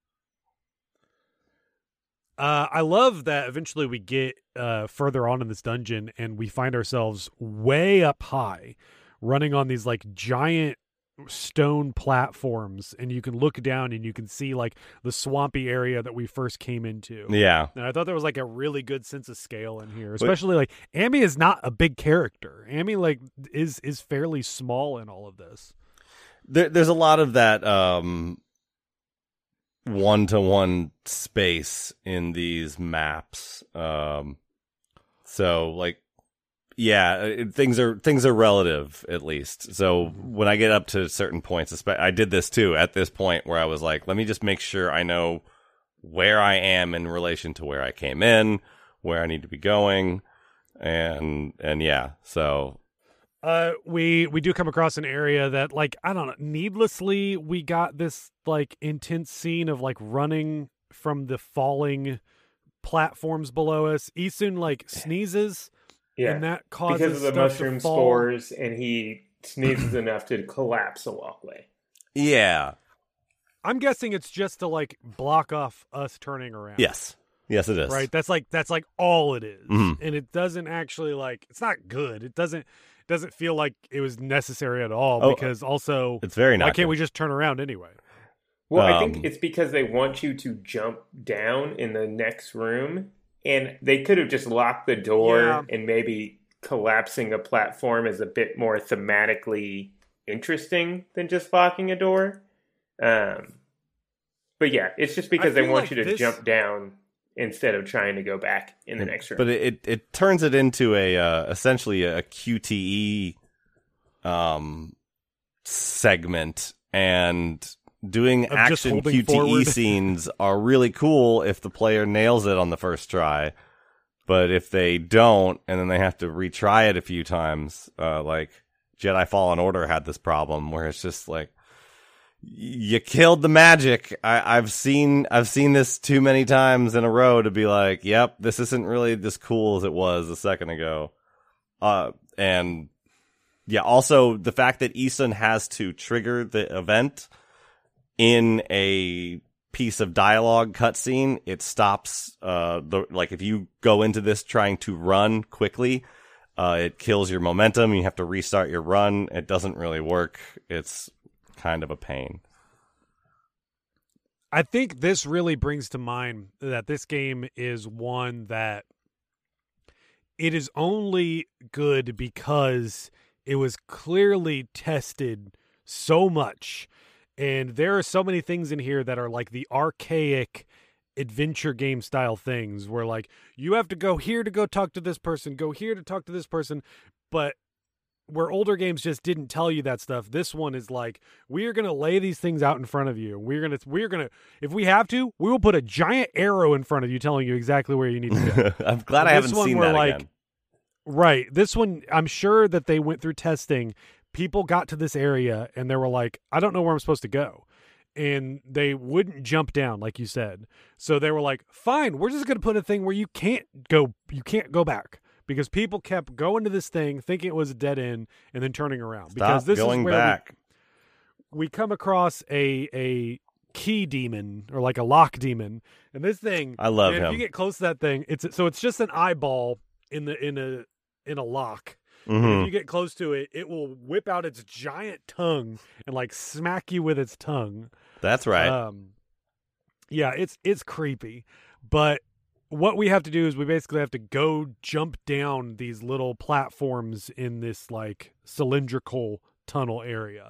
Speaker 5: I love that eventually we get further on in this dungeon and we find ourselves way up high, running on these like giant stone platforms, and you can look down and you can see like the swampy area that we first came into.
Speaker 7: Yeah.
Speaker 5: And I thought there was like a really good sense of scale in here, especially like Amy is not a big character. Amy like is fairly small in all of this.
Speaker 7: There's a lot of that one-to-one space in these maps. So like, yeah, things are relative, at least. So when I get up to certain points, I did this too at this point where I was like, let me just make sure I know where I am in relation to where I came in, where I need to be going, and yeah. So
Speaker 5: we do come across an area that, like, I don't know, needlessly we got this like intense scene of like running from the falling platforms below us. Isun like sneezes.
Speaker 6: Yeah,
Speaker 5: and that causes
Speaker 6: because of the
Speaker 5: stuff
Speaker 6: mushroom
Speaker 5: to fall.
Speaker 6: spores, and he sneezes enough to collapse a walkway.
Speaker 7: Yeah.
Speaker 5: I'm guessing it's just to like block off us turning around.
Speaker 7: Yes, it is.
Speaker 5: Right, that's like all it is,
Speaker 7: Mm-hmm.
Speaker 5: and it doesn't actually like it's not good. It doesn't feel like it was necessary at all because also
Speaker 7: it's very not.
Speaker 5: Why can't
Speaker 7: good.
Speaker 5: we just turn around anyway?
Speaker 6: Well, I think it's because they want you to jump down in the next room. And they could have just locked the door and maybe collapsing a platform is a bit more thematically interesting than just locking a door. But yeah, it's just because they want you to jump down instead of trying to go back in the next room.
Speaker 7: But it turns it into a essentially a QTE segment, and doing action QTE scenes are really cool if the player nails it on the first try. But if they don't, and then they have to retry it a few times, like Jedi Fallen Order had this problem where it's just like, you killed the magic. I've seen this too many times in a row to be like, yep, this isn't really as cool as it was a second ago. And yeah, also the fact that Isun has to trigger the event in a piece of dialogue cutscene, it stops if you go into this trying to run quickly, it kills your momentum. You have to restart your run. It doesn't really work. It's kind of a pain.
Speaker 5: I think this really brings to mind that this game is one that it is only good because it was clearly tested so much. And there are so many things in here that are like the archaic adventure game style things where like you have to go here to go talk to this person, go here to talk to this person. But where older games just didn't tell you that stuff, this one is like, we are going to lay these things out in front of you. We're going to, if we have to, we will put a giant arrow in front of you telling you exactly where you need to go.
Speaker 7: I'm glad I haven't seen that again.
Speaker 5: Right. This one, I'm sure that they went through testing. People got to this area and they were like, I don't know where I'm supposed to go. And they wouldn't jump down, like you said. So they were like, fine, we're just going to put a thing where you can't go back. Because people kept going to this thing, thinking it was a dead end, and then turning around. Because this
Speaker 7: going
Speaker 5: is where
Speaker 7: back.
Speaker 5: We come across a key demon, or like a lock demon. And this thing,
Speaker 7: I love him.
Speaker 5: If you get close to that thing, it's just an eyeball in a lock.
Speaker 7: Mm-hmm.
Speaker 5: And if you get close to it, it will whip out its giant tongue and like smack you with its tongue.
Speaker 7: That's right.
Speaker 5: Yeah, it's creepy. But what we have to do is we basically have to go jump down these little platforms in this like cylindrical tunnel area.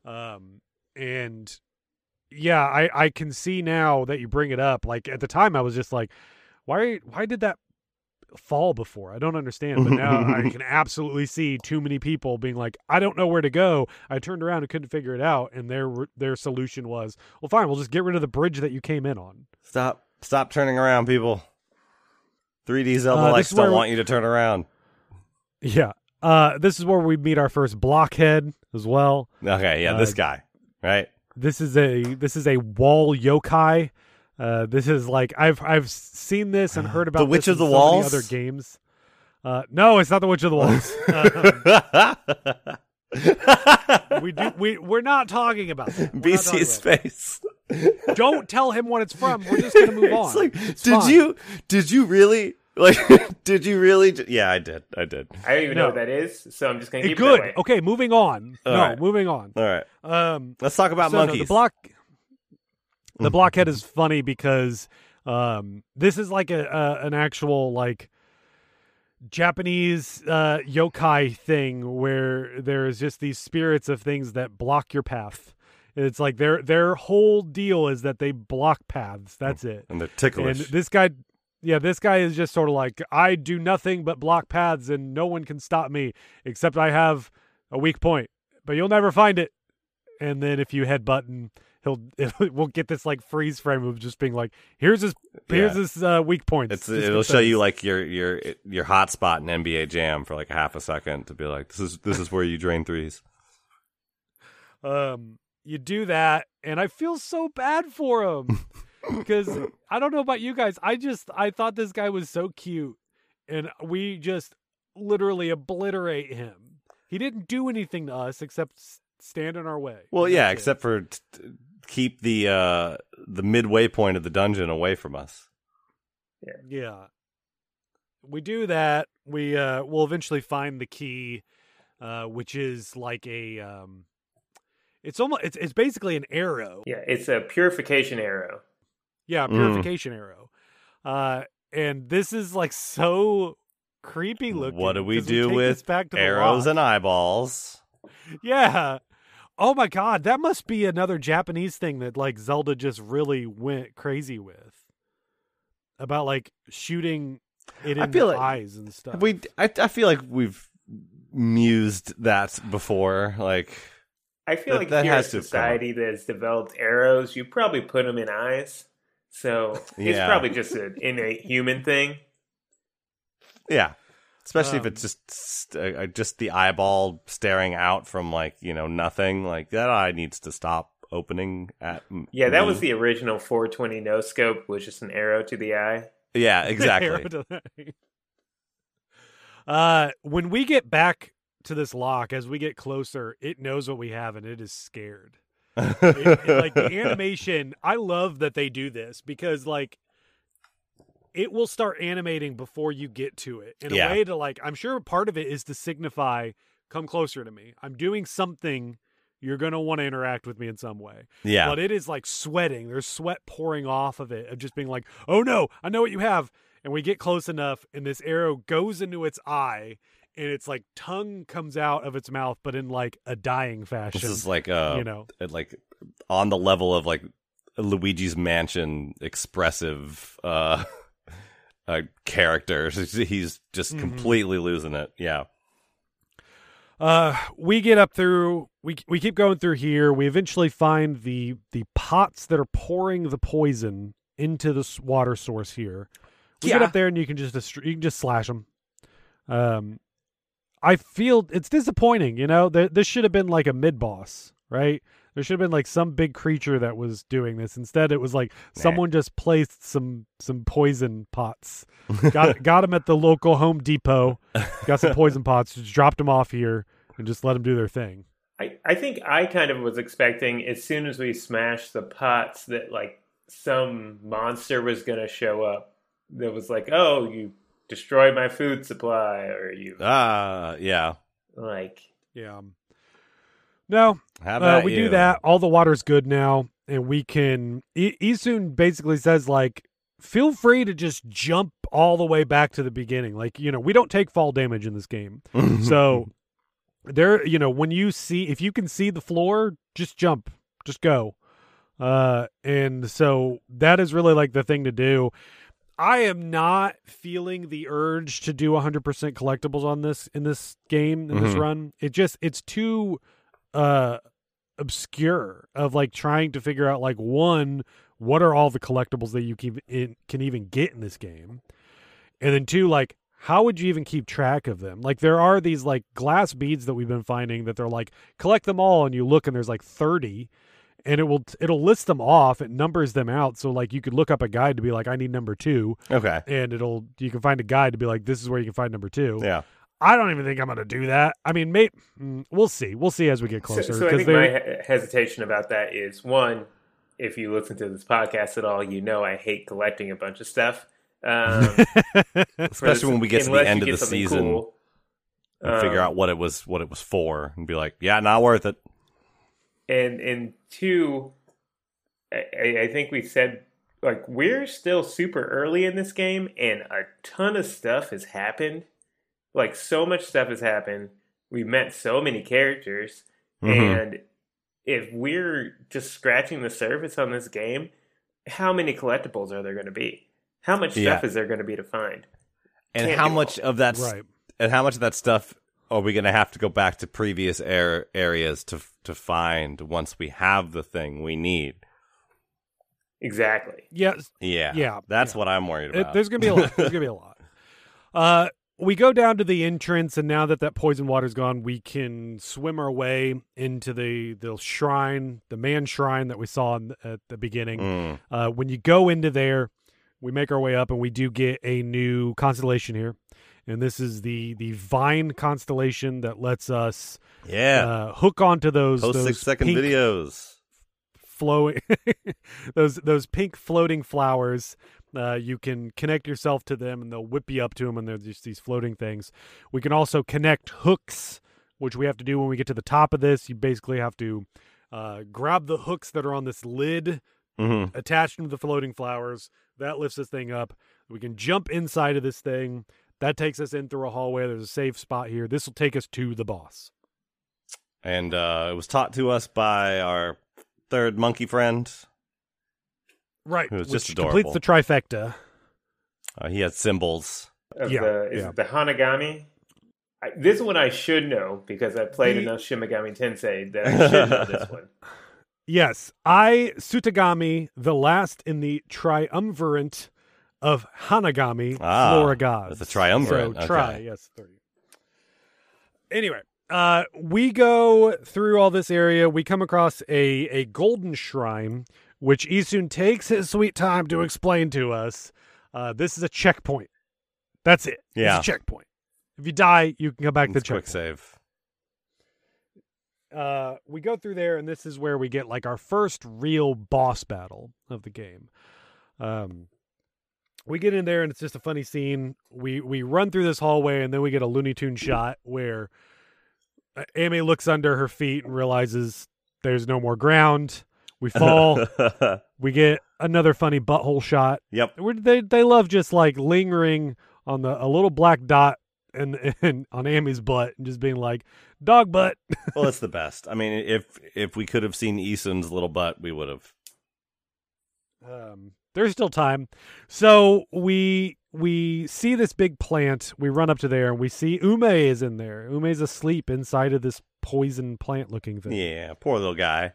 Speaker 5: And yeah, I can see now that you bring it up. Like at the time I was just like, why did that fall before? I don't understand. But now I can absolutely see too many people being like, I don't know where to go. I turned around and couldn't figure it out. And their solution was, well, fine, we'll just get rid of the bridge that you came in on.
Speaker 7: Stop turning around, people. 3D Zelda likes don't want you to turn around.
Speaker 5: Yeah. This is where we meet our first blockhead as well.
Speaker 7: Okay, yeah, this guy, right?
Speaker 5: This is a wall yokai. This is like I've seen this and heard about
Speaker 7: the Witch
Speaker 5: this
Speaker 7: of the
Speaker 5: in
Speaker 7: Walls.
Speaker 5: So many other games. No, it's not the Witch of the Walls. We're not talking about that.
Speaker 7: BC's face.
Speaker 5: Don't tell him what it's from. We're just gonna move on.
Speaker 7: It's like,
Speaker 5: it's
Speaker 7: did
Speaker 5: fine.
Speaker 7: you really? Like, did you really? Yeah, I did.
Speaker 6: I don't even know what that is, so I'm just going to keep
Speaker 5: good.
Speaker 6: it that way.
Speaker 5: Okay, moving on. Moving on.
Speaker 7: All right. Let's talk about monkeys.
Speaker 5: The blockhead is funny because this is like an actual like Japanese yokai thing where there's just these spirits of things that block your path. It's like their whole deal is that they block paths. That's it.
Speaker 7: And they're ticklish.
Speaker 5: And this guy is just sort of like, I do nothing but block paths and no one can stop me except I have a weak point, but you'll never find it. And then if you headbutt him, we'll get this like freeze frame of just being like, here's his weak points.
Speaker 7: It'll show you like your hotspot in NBA Jam for like a half a second to be like, this is where you drain threes.
Speaker 5: You do that, and I feel so bad for him. Because I don't know about you guys. I thought this guy was so cute, and we just literally obliterate him. He didn't do anything to us except stand in our way.
Speaker 7: Well, yeah, except for keep the midway point of the dungeon away from us.
Speaker 5: Yeah. We do that. We'll eventually find the key, which is like a it's basically an arrow.
Speaker 6: Yeah, it's a purification arrow.
Speaker 5: Yeah, purification arrow. And this is like so creepy looking.
Speaker 7: What do we do with arrows and eyeballs?
Speaker 5: Yeah. Oh my god, that must be another Japanese thing that like Zelda just really went crazy with. About like shooting it in the eyes and stuff.
Speaker 7: I feel like we've mused that before. Like,
Speaker 6: I feel like if you're a society that has developed arrows, you probably put them in eyes. So it's probably just an innate human thing.
Speaker 7: Yeah. Especially if it's just the eyeball staring out from like, nothing. Like that eye needs to stop opening at
Speaker 6: Yeah, that was the original 420 no scope, was just an arrow to the eye.
Speaker 7: Yeah, exactly.
Speaker 5: When we get back to this lock, as we get closer, it knows what we have and it is scared. Like the animation, I love that they do this because like it will start animating before you get to it in a way to like, I'm sure part of it is to signify, come closer to me. I'm doing something you're going to want to interact with me in some way.
Speaker 7: Yeah.
Speaker 5: But it is like sweating. There's sweat pouring off of it, of just being like, oh no, I know what you have. And we get close enough, and this arrow goes into its eye, and its like tongue comes out of its mouth, but in like a dying fashion.
Speaker 7: This is like like on the level of like Luigi's Mansion expressive character. He's just completely losing it. Yeah.
Speaker 5: We get up through. We keep going through here. We eventually find the pots that are pouring the poison into the water source here. We get up there, and you can just slash them. I feel it's disappointing. This should have been like a mid boss, right? There should have been like some big creature that was doing this. Instead, it was like someone just placed some poison pots. Got them at the local Home Depot. Got some poison pots. Just dropped them off here and just let them do their thing.
Speaker 6: I think I kind of was expecting as soon as we smashed the pots that like some monster was going to show up. That was like, oh, you destroyed my food supply, or you.
Speaker 7: Yeah.
Speaker 6: Like.
Speaker 5: Yeah. No,
Speaker 7: how about
Speaker 5: we do that. All the water's good now, and we can. Isun basically says, like, feel free to just jump all the way back to the beginning. Like, we don't take fall damage in this game, so there. If you can see the floor, just jump, just go. And so that is really like the thing to do. I am not feeling the urge to do 100% collectibles in this game, in this run. It's too obscure of like trying to figure out like, one, what are all the collectibles that you can even get in this game, and then two, like, how would you even keep track of them? Like, there are these like glass beads that we've been finding that they're like, collect them all, and you look and there's like 30, and it'll list them off. It numbers them out, so like you could look up a guide to be like, I need number 2.
Speaker 7: Okay,
Speaker 5: and you can find a guide to be like, this is where you can find number 2.
Speaker 7: Yeah.
Speaker 5: I don't even think I'm going to do that. I mean, we'll see. We'll see as we get closer.
Speaker 6: So I think my hesitation about that is, one, if you listen to this podcast at all, I hate collecting a bunch of stuff.
Speaker 7: Especially when we get to the end of the season,
Speaker 6: cool.
Speaker 7: And figure out what it was for, and be like, yeah, not worth it.
Speaker 6: And two, I think we said, like, we're still super early in this game, and a ton of stuff has happened. Like, so much stuff has happened. We met so many characters, and if we're just scratching the surface on this game, how many collectibles are there going to be? How much stuff is there going to be to find?
Speaker 7: And how much of that? Right. And how much of that stuff are we going to have to go back to previous areas to find once we have the thing we need?
Speaker 6: Exactly.
Speaker 5: Yes.
Speaker 7: Yeah. That's what I'm worried about.
Speaker 5: There's going to be a lot. There's going to be a lot. We go down to the entrance, and now that poison water's gone, we can swim our way into the shrine, the man shrine that we saw at the beginning. When you go into there, we make our way up, and we do get a new constellation here. And this is the Vine constellation that lets us hook onto those
Speaker 7: 6-second videos.
Speaker 5: Flowing those pink floating flowers. You can connect yourself to them, and they'll whip you up to them, and they're just these floating things. We can also connect hooks, which we have to do when we get to the top of this. You basically have to grab the hooks that are on this lid, attach them to the floating flowers. That lifts this thing up. We can jump inside of this thing. That takes us in through a hallway. There's a safe spot here. This will take us to the boss.
Speaker 7: And it was taught to us by our third monkey friend.
Speaker 5: Right,
Speaker 7: which just
Speaker 5: completes the trifecta.
Speaker 7: He had symbols.
Speaker 6: Is it the Hanagami? This one I should know because I played enough Shin Megami Tensei that I should know this one.
Speaker 5: Yes, Sutagami, the last in the triumvirate of Hanagami Flora gods.
Speaker 7: The triumvirate.
Speaker 5: So, yes. 30. Anyway, we go through all this area. We come across a golden shrine, which Isun takes his sweet time to explain to us. This is a checkpoint. That's it.
Speaker 7: Yeah.
Speaker 5: It's a checkpoint. If you die, you can come back to the checkpoint.
Speaker 7: Quick save.
Speaker 5: We go through there, and this is where we get like our first real boss battle of the game. We get in there, and it's just a funny scene. We run through this hallway, and then we get a Looney Tunes shot where Amy looks under her feet and realizes there's no more ground. We fall. We get another funny butthole shot.
Speaker 7: Yep.
Speaker 5: They love just like lingering on a little black dot and on Amy's butt and just being like, dog butt.
Speaker 7: Well, it's the best. I mean, if we could have seen Eason's little butt, we would have.
Speaker 5: There's still time. So we see this big plant. We run up to there and we see Ume is in there. Ume's asleep inside of this poison plant looking thing.
Speaker 7: Yeah, poor little guy.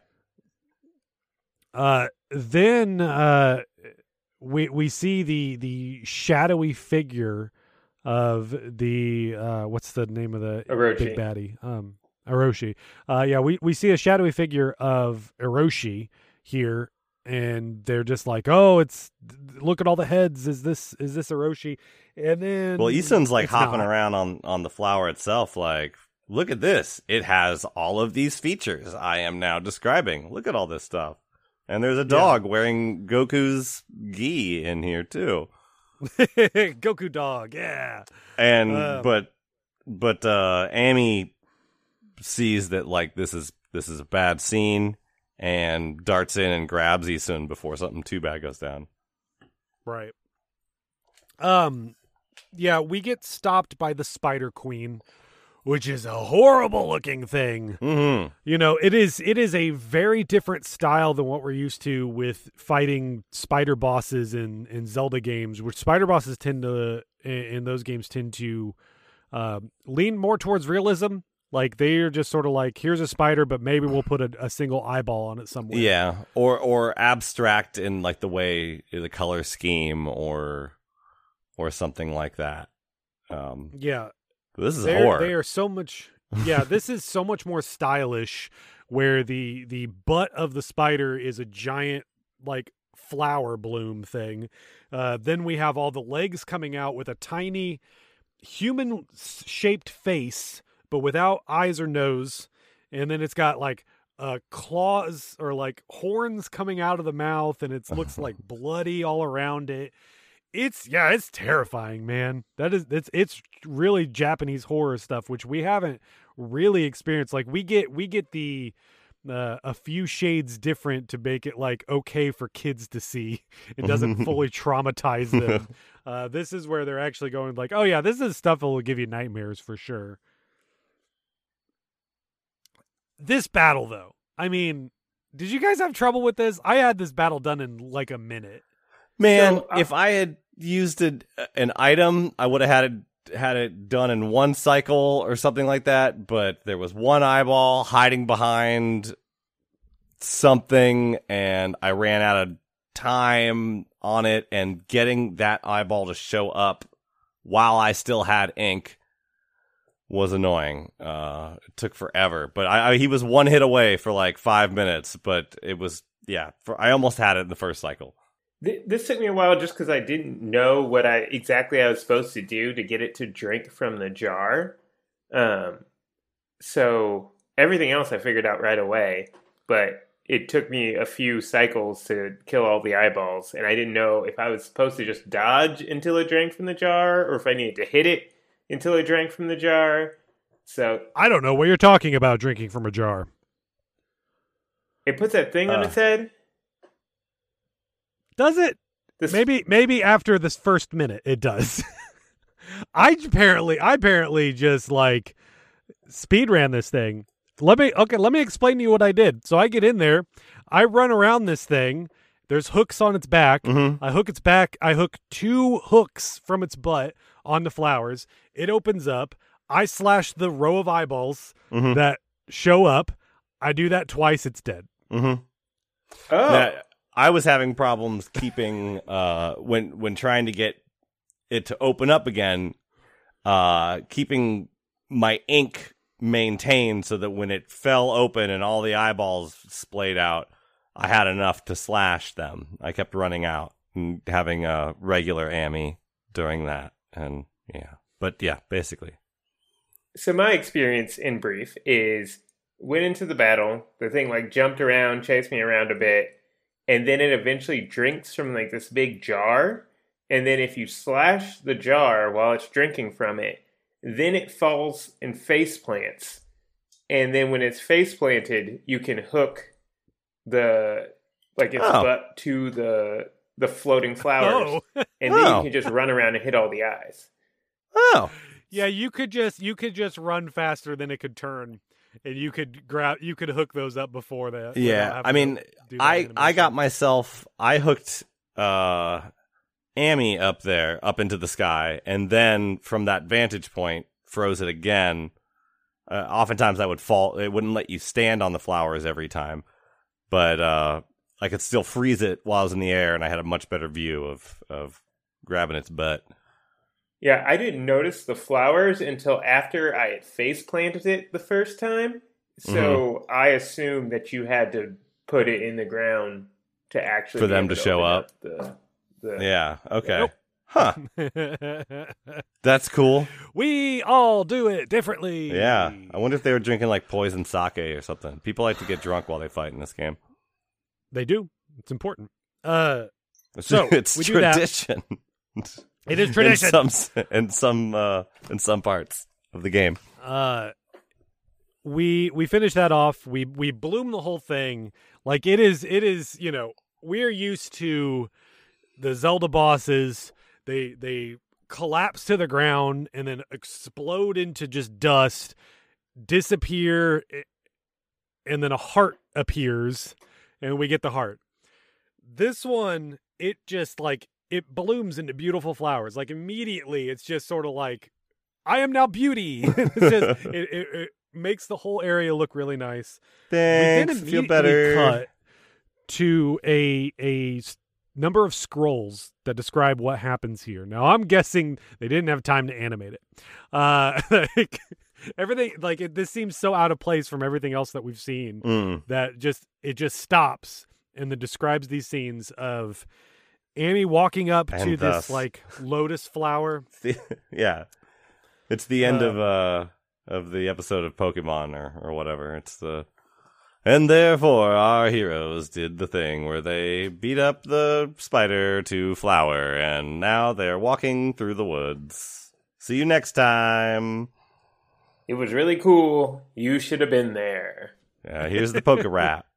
Speaker 5: Then we see the shadowy figure of the what's the name of the
Speaker 6: Orochi.
Speaker 5: big baddie? Orochi. Yeah, we see a shadowy figure of Orochi here, and they're just like, oh, look at all the heads. Is this Orochi? And then
Speaker 7: Eason's like hopping around on the flower itself, like, look at this. It has all of these features I am now describing. Look at all this stuff. And there's a dog wearing Goku's gi in here too.
Speaker 5: Goku dog, yeah.
Speaker 7: And but Amy sees that like this is a bad scene and darts in and grabs Eason before something too bad goes down.
Speaker 5: Right. Yeah, we get stopped by the Spider Queen, which is a horrible looking thing.
Speaker 7: Mm-hmm.
Speaker 5: You know, it is a very different style than what we're used to with fighting spider bosses in Zelda games, which spider bosses in those games tend to lean more towards realism. Like they're just sort of like, here's a spider, but maybe we'll put a single eyeball on it somewhere.
Speaker 7: Yeah, or abstract in like the way the color scheme or something like that.
Speaker 5: Yeah.
Speaker 7: This is horror.
Speaker 5: They are so much. Yeah, this is so much more stylish. Where the butt of the spider is a giant like flower bloom thing. Then we have all the legs coming out with a tiny human shaped face, but without eyes or nose. And then it's got like claws or like horns coming out of the mouth, and it looks like bloody all around it. It's terrifying, man. It's really Japanese horror stuff, which we haven't really experienced. Like we get the a few shades different to make it like okay for kids to see. It doesn't fully traumatize them. This is where they're actually going like, oh yeah, this is stuff that will give you nightmares for sure. This battle though, I mean, did you guys have trouble with this? I had this battle done in like a minute.
Speaker 7: Man, if I had used an item, I would have had it done in one cycle or something like that, but there was one eyeball hiding behind something, and I ran out of time on it, and getting that eyeball to show up while I still had ink was annoying. It took forever, but he was one hit away for like 5 minutes, but it was, I almost had it in the first cycle.
Speaker 6: This took me a while just because I didn't know what I was supposed to do to get it to drink from the jar. So everything else I figured out right away, but it took me a few cycles to kill all the eyeballs, and I didn't know if I was supposed to just dodge until it drank from the jar or if I needed to hit it until it drank from the jar. So
Speaker 5: I don't know what you're talking about, drinking from a jar.
Speaker 6: It puts that thing on its head.
Speaker 5: Does it? Maybe after this first minute it does. I apparently just like speed ran this thing. Let me explain to you what I did. So I get in there, I run around this thing. There's hooks on its back.
Speaker 7: Mm-hmm.
Speaker 5: I hook its back. I hook 2 hooks from its butt on the flowers. It opens up. I slash the row of eyeballs that show up. I do that twice. It's dead.
Speaker 7: Mm-hmm. Oh. Now, I was having problems keeping when trying to get it to open up again, keeping my ink maintained so that when it fell open and all the eyeballs splayed out, I had enough to slash them. I kept running out and having a regular Amy during that, and basically.
Speaker 6: So my experience in brief is went into the battle. The thing like jumped around, chased me around a bit. And then it eventually drinks from like this big jar. And then if you slash the jar while it's drinking from it, then it falls and face plants and then when it's face planted, you can hook its butt to the floating flowers, and then you can just run around and hit all the eyes.
Speaker 7: Oh,
Speaker 5: yeah, you could just run faster than it could turn, and you could hook those up before that.
Speaker 7: Yeah, I mean, I got myself. I hooked Amy up there, up into the sky, and then from that vantage point, froze it again. Oftentimes that would fall. It wouldn't let you stand on the flowers every time, but I could still freeze it while I was in the air, and I had a much better view of grabbing its butt.
Speaker 6: Yeah, I didn't notice the flowers until after I had face planted it the first time. So I assumed that you had to put it in the ground to actually
Speaker 7: for them to show up.
Speaker 6: Yeah.
Speaker 7: Okay.
Speaker 5: Nope.
Speaker 7: Huh. That's cool.
Speaker 5: We all do it differently.
Speaker 7: Yeah. I wonder if they were drinking like poison sake or something. People like to get drunk while they fight in this game.
Speaker 5: They do. It's important.
Speaker 7: It's
Speaker 5: we
Speaker 7: tradition.
Speaker 5: It is tradition
Speaker 7: in some parts of the game.
Speaker 5: We finish that off. We bloom the whole thing. Like it is, we're used to the Zelda bosses. They collapse to the ground and then explode into just dust, disappear, and then a heart appears, and we get the heart. This one, it just it blooms into beautiful flowers. Like immediately, it's just sort of like, I am now beauty. It's just, it makes the whole area look really nice.
Speaker 7: Thanks. Feel better.
Speaker 5: Cut to a number of scrolls that describe what happens here. Now, I'm guessing they didn't have time to animate it. Everything this seems so out of place from everything else that we've seen that it just stops and then describes these scenes of Amy walking up to this lotus flower.
Speaker 7: Yeah, it's the end of the episode of Pokemon or whatever. It's and therefore our heroes did the thing where they beat up the spider to flower, and now they're walking through the woods. See you next time.
Speaker 6: It was really cool. You should have been there.
Speaker 7: Yeah, here's the Poke Rap.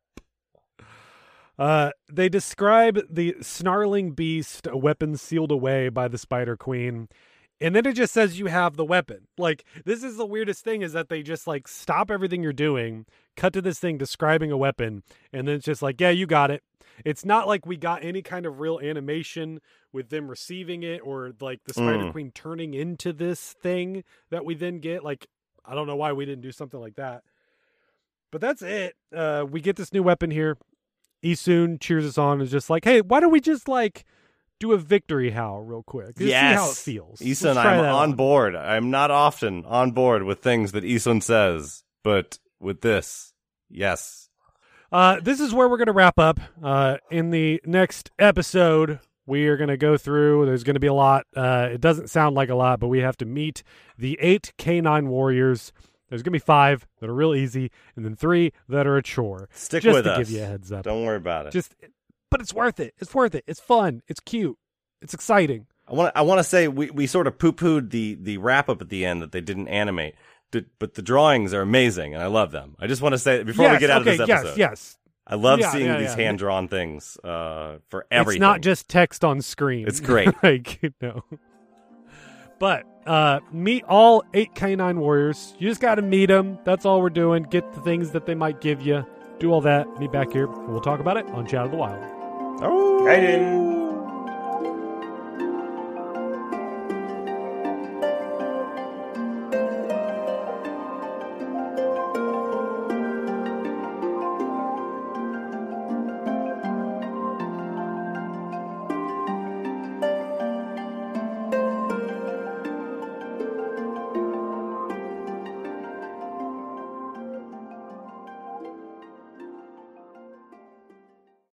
Speaker 5: They describe the snarling beast, a weapon sealed away by the Spider Queen. And then it just says you have the weapon. Like, this is the weirdest thing, is that they just stop everything you're doing, cut to this thing describing a weapon, and then it's just yeah, you got it. It's not like we got any kind of real animation with them receiving it, or the Spider Queen turning into this thing that we then get. I don't know why we didn't do something like that. But that's it. We get this new weapon here. Isun cheers us on and is just hey, why don't we just do a victory howl real quick? Just see how it feels.
Speaker 7: Isun, I'm on board. I'm not often on board with things that Isun says, but with this, yes.
Speaker 5: This is where we're going to wrap up. In the next episode, we are going to go through. There's going to be a lot. It doesn't sound like a lot, but we have to meet the 8 K9 warriors. There's going to be 5 that are real easy, and then 3 that are a chore.
Speaker 7: Stick
Speaker 5: just
Speaker 7: with
Speaker 5: to
Speaker 7: us.
Speaker 5: Give you a heads up.
Speaker 7: Don't worry about it.
Speaker 5: But it's worth it. It's worth it. It's fun. It's cute. It's exciting.
Speaker 7: I want to say we sort of poo-pooed the wrap-up at the end that they didn't animate, but the drawings are amazing, and I love them. I just want to say, before we get out of this episode,
Speaker 5: yes.
Speaker 7: I love seeing these hand-drawn things for everything.
Speaker 5: It's not just text on screen.
Speaker 7: It's great.
Speaker 5: But meet all 8 K9 warriors. You just got to meet them. That's all we're doing. Get the things that they might give you. Do all that. Meet back here. And we'll talk about it on Chat of the Wild.
Speaker 7: Oh,
Speaker 6: I didn't.